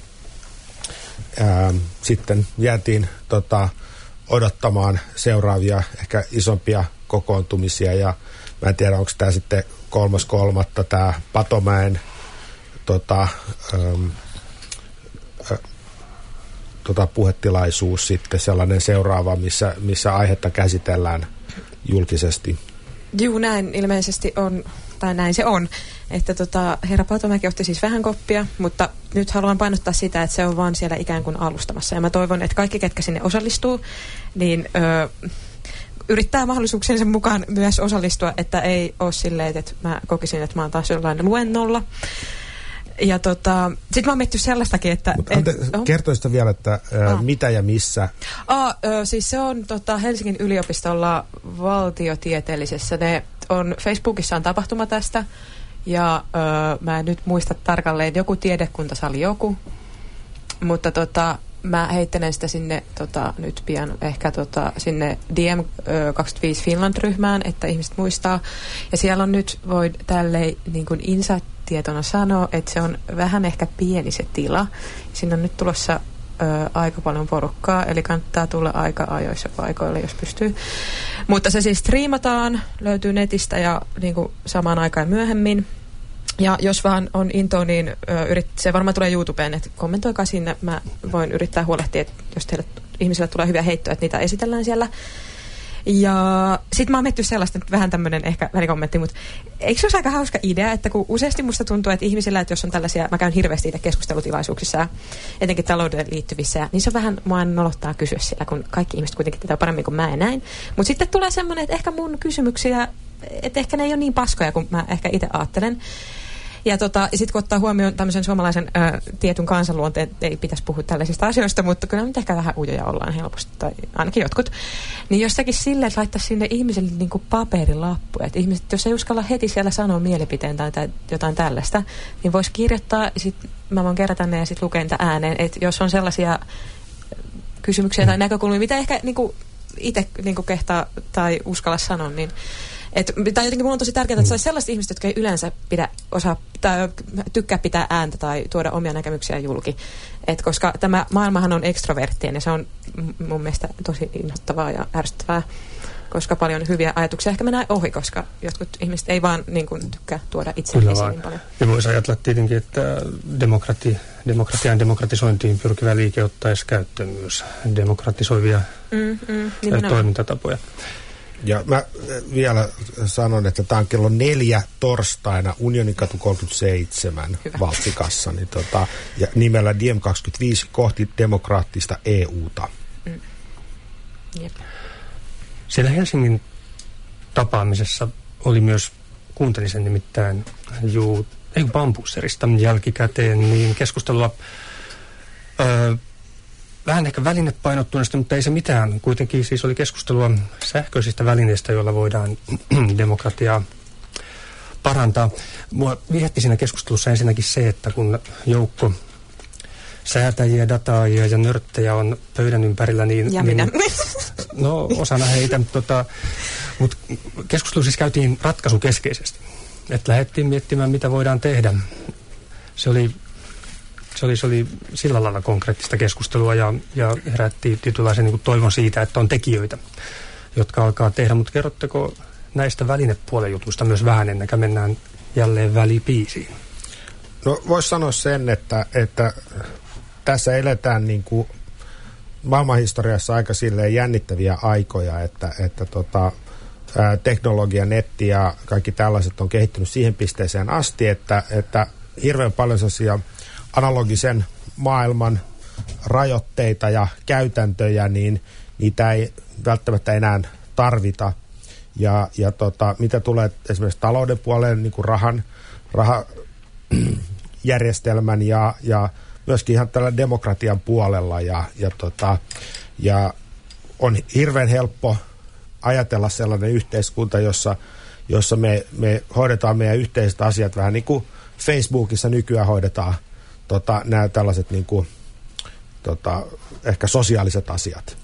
sitten jäätiin odottamaan seuraavia ehkä isompia kokoontumisia ja mä en tiedä, onko tämä sitten 3.3. tämä Patomäen puhetilaisuus sitten sellainen seuraava, missä aihetta käsitellään julkisesti. Juu, näin ilmeisesti on, tai näin se on, että herra Patomäki otti siis vähän koppia, mutta nyt haluan painottaa sitä, että se on vaan siellä ikään kuin alustamassa. Ja mä toivon, että kaikki, ketkä sinne osallistuu, niin yrittää mahdollisuuksiensa mukaan myös osallistua, että ei ole silleen, että mä kokisin, että mä oon taas jollain luennolla. Ja sit mä oon miettinyt sellaistakin, että kertoisitko vielä, että mitä ja missä? Siis se on Helsingin yliopistolla valtiotieteellisessä. Ne on Facebookissa on tapahtuma tästä. Ja mä en nyt muista tarkalleen, joku tiedekuntasali joku. Mutta mä heittelen sitä sinne nyt pian ehkä sinne DM25 Finland-ryhmään, että ihmiset muistaa. Ja siellä on nyt, voi tälleen niin kuin insight-tietona sanoa, että se on vähän ehkä pieni se tila. Siinä on nyt tulossa aika paljon porukkaa, eli kannattaa tulla aika ajoissa paikoille, jos pystyy. Mutta se siis striimataan, löytyy netistä ja niin kuin samaan aikaan myöhemmin. Ja jos vaan on into, niin se varmaan tulee YouTubeen, että kommentoikaa sinne. Mä voin yrittää huolehtia, että jos teille ihmisille tulee hyviä heittoja, että niitä esitellään siellä. Ja sit mä oon miettinyt sellaista, että vähän tämmönen ehkä välikommentti, mutta eikö se olisi aika hauska idea, että kun useasti musta tuntuu, että ihmisillä, että jos on tällaisia, mä käyn hirveästi itse keskustelutilaisuuksissa ja etenkin talouden liittyvissä, niin se on vähän, mua nolottaa kysyä sillä, kun kaikki ihmiset kuitenkin tietää paremmin kuin mä ja näin. Mutta sitten tulee semmoinen, että ehkä mun kysymyksiä, että ehkä ne ei ole niin paskoja kuin mä ehkä itse ajattelen. Ja sitten kun ottaa huomioon tämmöisen suomalaisen tietyn kansanluonteen, ei pitäisi puhua tällaisista asioista, mutta kyllä nyt ehkä vähän ujoja ollaan helposti, tai ainakin jotkut. Niin jossakin silleen, että laittaisi sinne ihmiselle niin kuin paperilappuja. Että ihmiset, jos ei uskalla heti siellä sanoa mielipiteen tai jotain tällaista, niin voisi kirjoittaa, sitten mä voin kerätä ne ja sitten lukea niitä ääneen. Että jos on sellaisia kysymyksiä tai näkökulmia, mitä ehkä niin kuin itse niin kuin kehtaa tai uskalla sanoa, niin tai jotenkin mulla on tosi tärkeää, että se olisi sellaiset ihmiset, jotka ei yleensä tykkää pitää ääntä tai tuoda omia näkemyksiä julki. Koska tämä maailmahan on ekstroverttien ja se on mun mielestä tosi inhottavaa ja ärsyttävää, koska paljon hyviä ajatuksia ehkä mennään ohi, koska jotkut ihmiset ei vaan niin kuin tykkää tuoda itseään esiin niin paljon. Ja voisi ajatella tietenkin, että demokratian demokratisointiin pyrkivä liike ottaisi käyttöön myös demokratisoivia toimintatapoja. Ja mä vielä sanon, että tämä on kello 4 torstaina Unionikatu 37 Valtsikassa, niin ja nimellä DM25 kohti demokraattista EUta. Jep. Siellä Helsingin tapaamisessa oli myös, kuuntelin sen nimittäin Bambuserista jälkikäteen, niin keskustelua vähän ehkä välinepainottuneesta, mutta ei se mitään. Kuitenkin siis oli keskustelua sähköisistä välineistä, joilla voidaan demokratiaa parantaa. Mua viehätti siinä keskustelussa ensinnäkin se, että kun joukko säätäjiä, dataajia ja nörttejä on pöydän ympärillä, niin... Ja minä. No, osana heitä, Mutta keskustelu siis käytiin ratkaisukeskeisesti. Että lähdettiin miettimään, mitä voidaan tehdä. Se oli sillä lailla konkreettista keskustelua ja herätti tietynlaisen niin toivon siitä, että on tekijöitä, jotka alkaa tehdä. Mutta kerrotteko näistä välinepuolen jutuista myös vähän ennen kuin mennään jälleen välipiisiin? No voisi sanoa sen, että tässä eletään niin kuin maailmanhistoriassa aika silleen jännittäviä aikoja, että teknologia, netti ja kaikki tällaiset on kehittynyt siihen pisteeseen asti, että hirveän paljon sellaisia analogisen maailman rajoitteita ja käytäntöjä, niin niitä ei välttämättä enää tarvita. Ja mitä tulee esimerkiksi talouden puoleen, niin kuin rahajärjestelmän ja myöskin ihan tällä demokratian puolella ja on hirveän helppo ajatella sellainen yhteiskunta, jossa me hoidetaan meidän yhteiset asiat vähän niin kuin Facebookissa nykyään hoidetaan nämä tällaiset niin kuin, ehkä sosiaaliset asiat.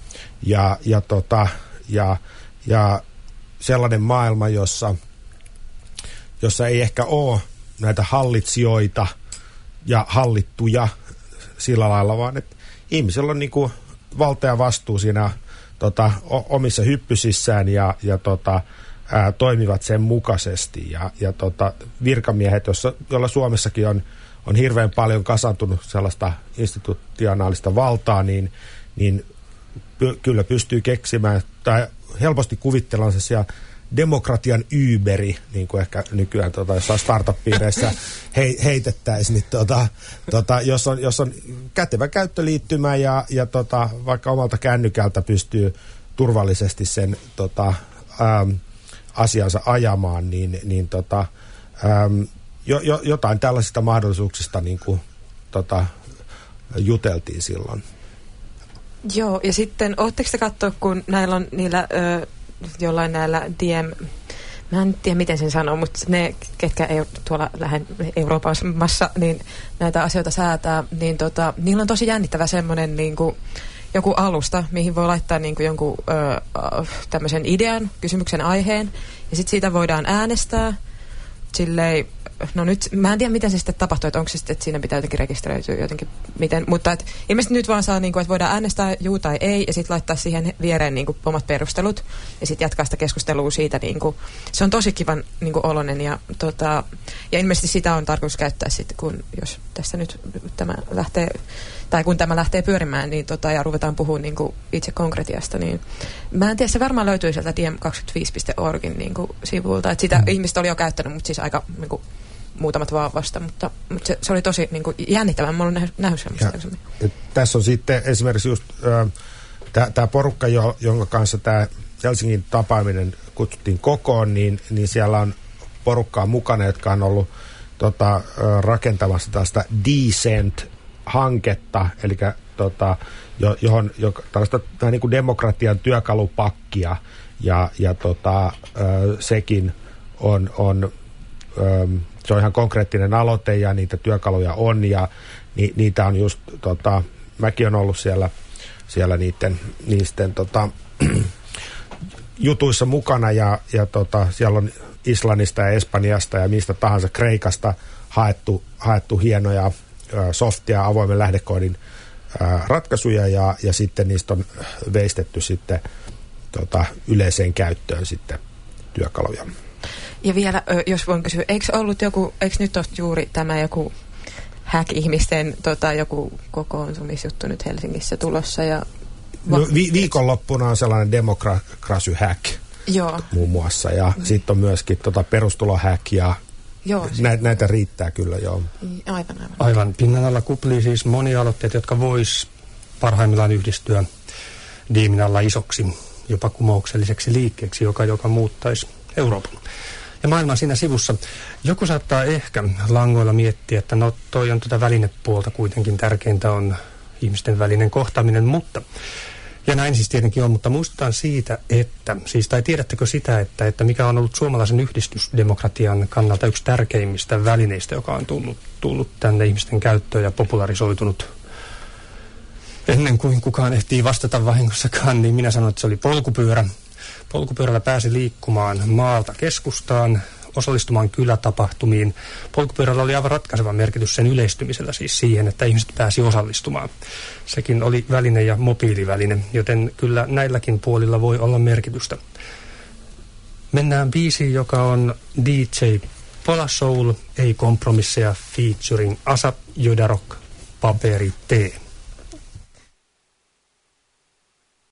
Ja sellainen maailma, jossa ei ehkä ole näitä hallitsijoita ja hallittuja sillä lailla, vaan että ihmisellä on niin kuin valta ja vastuu siinä omissa hyppysissään ja toimivat sen mukaisesti. Ja virkamiehet, joilla Suomessakin on hirveän paljon kasantunut sellaista institutionaalista valtaa, niin kyllä pystyy keksimään tai helposti kuvitellaan sellaisia demokratian Uberi, niin kuin ehkä nykyään jossain startup-piireissä heitettäisiin, niin jos on kätevä käyttöliittymä ja vaikka omalta kännykältä pystyy turvallisesti sen asiansa ajamaan, niin jotain tällaisista mahdollisuuksista niin kuin, juteltiin silloin. Joo, ja sitten ootteko te katsoa, kun näillä on niillä jollain näillä mä en tiedä miten sen sanoo, mutta ne, ketkä ei tuolla Euroopassa, niin näitä asioita säätää, niin niillä on tosi jännittävä semmoinen niin kuin joku alusta, mihin voi laittaa niin kuin jonkun tämmöisen idean, kysymyksen aiheen, ja sitten siitä voidaan äänestää silleen. No nyt, mä en tiedä miten se sitten tapahtuu, että onko se sitten, että siinä pitää jotenkin rekisteröityä jotenkin, miten, mutta ilmeisesti nyt vaan saa, niin kuin, että voidaan äänestää juu tai ei, ja sitten laittaa siihen viereen niin kuin, omat perustelut, ja sitten jatkaa sitä keskustelua siitä, niin kuin, se on tosi kivan niin kuin, oloinen, ja ilmeisesti sitä on tarkoitus käyttää sitten, jos tässä nyt tämä lähtee, tai kun tämä lähtee pyörimään, niin ja ruvetaan puhumaan niin kuin, itse konkretiasta, niin mä en tiedä, se varmaan löytyy sieltä diem25.orgin niin kuin, sivulta, että sitä ihmiset oli jo käyttänyt, mutta siis aika niin kuin, muutamat vaan vasta, mutta se oli tosi niin kuin, jännittävää. Mä olen nähnyt sellaista. Tässä on sitten esimerkiksi just tämä porukka, jonka kanssa tämä Helsingin tapaaminen kutsuttiin kokoon, niin siellä on porukkaa mukana, jotka on ollut rakentamassa tällaista Decent-hanketta, eli johon tällaista vähän niin kuin demokratian työkalupakkia, ja sekin on se on ihan konkreettinen aloite ja niitä työkaluja on ja niitä on just, mäkin on ollut siellä niiden jutuissa mukana ja siellä on Islannista ja Espanjasta ja mistä tahansa Kreikasta haettu hienoja softia, avoimen lähdekoodin ratkaisuja ja sitten niistä on veistetty sitten yleiseen käyttöön sitten työkaluja. Ja vielä, jos voin kysyä, eikö nyt ole juuri tämä joku hack-ihmisten joku kokoontumisjuttu nyt Helsingissä tulossa? Ja viikonloppuna on sellainen demokrasy-hack muun muassa, ja sitten on myöskin perustulo-hack, ja näitä riittää kyllä, joo. Aivan. Pinnan alla kuplii siis monia aloitteita, jotka vois parhaimmillaan yhdistyä Diemin alla isoksi, jopa kumoukselliseksi liikkeeksi, joka muuttaisi Euroopan. Ja maailman siinä sivussa. Joku saattaa ehkä langoilla miettiä, että no toi on välinepuolta kuitenkin tärkeintä on ihmisten välinen kohtaaminen, mutta, ja näin siis tietenkin on, mutta muistutaan siitä, tai tiedättekö sitä, että mikä on ollut suomalaisen yhdistysdemokratian kannalta yksi tärkeimmistä välineistä, joka on tullut tänne ihmisten käyttöön ja popularisoitunut ennen kuin kukaan ehtii vastata vahingossakaan, niin minä sanon, että se oli polkupyörä. Polkupyörällä pääsi liikkumaan maalta keskustaan, osallistumaan kylätapahtumiin. Polkupyörällä oli aivan ratkaiseva merkitys sen yleistymisellä, siis siihen, että ihmiset pääsi osallistumaan. Sekin oli väline ja mobiiliväline, joten kyllä näilläkin puolilla voi olla merkitystä. Mennään biisiin, joka on DJ Pola Soul, ei kompromisseja, featuring Asap Jodarok, Paperi T.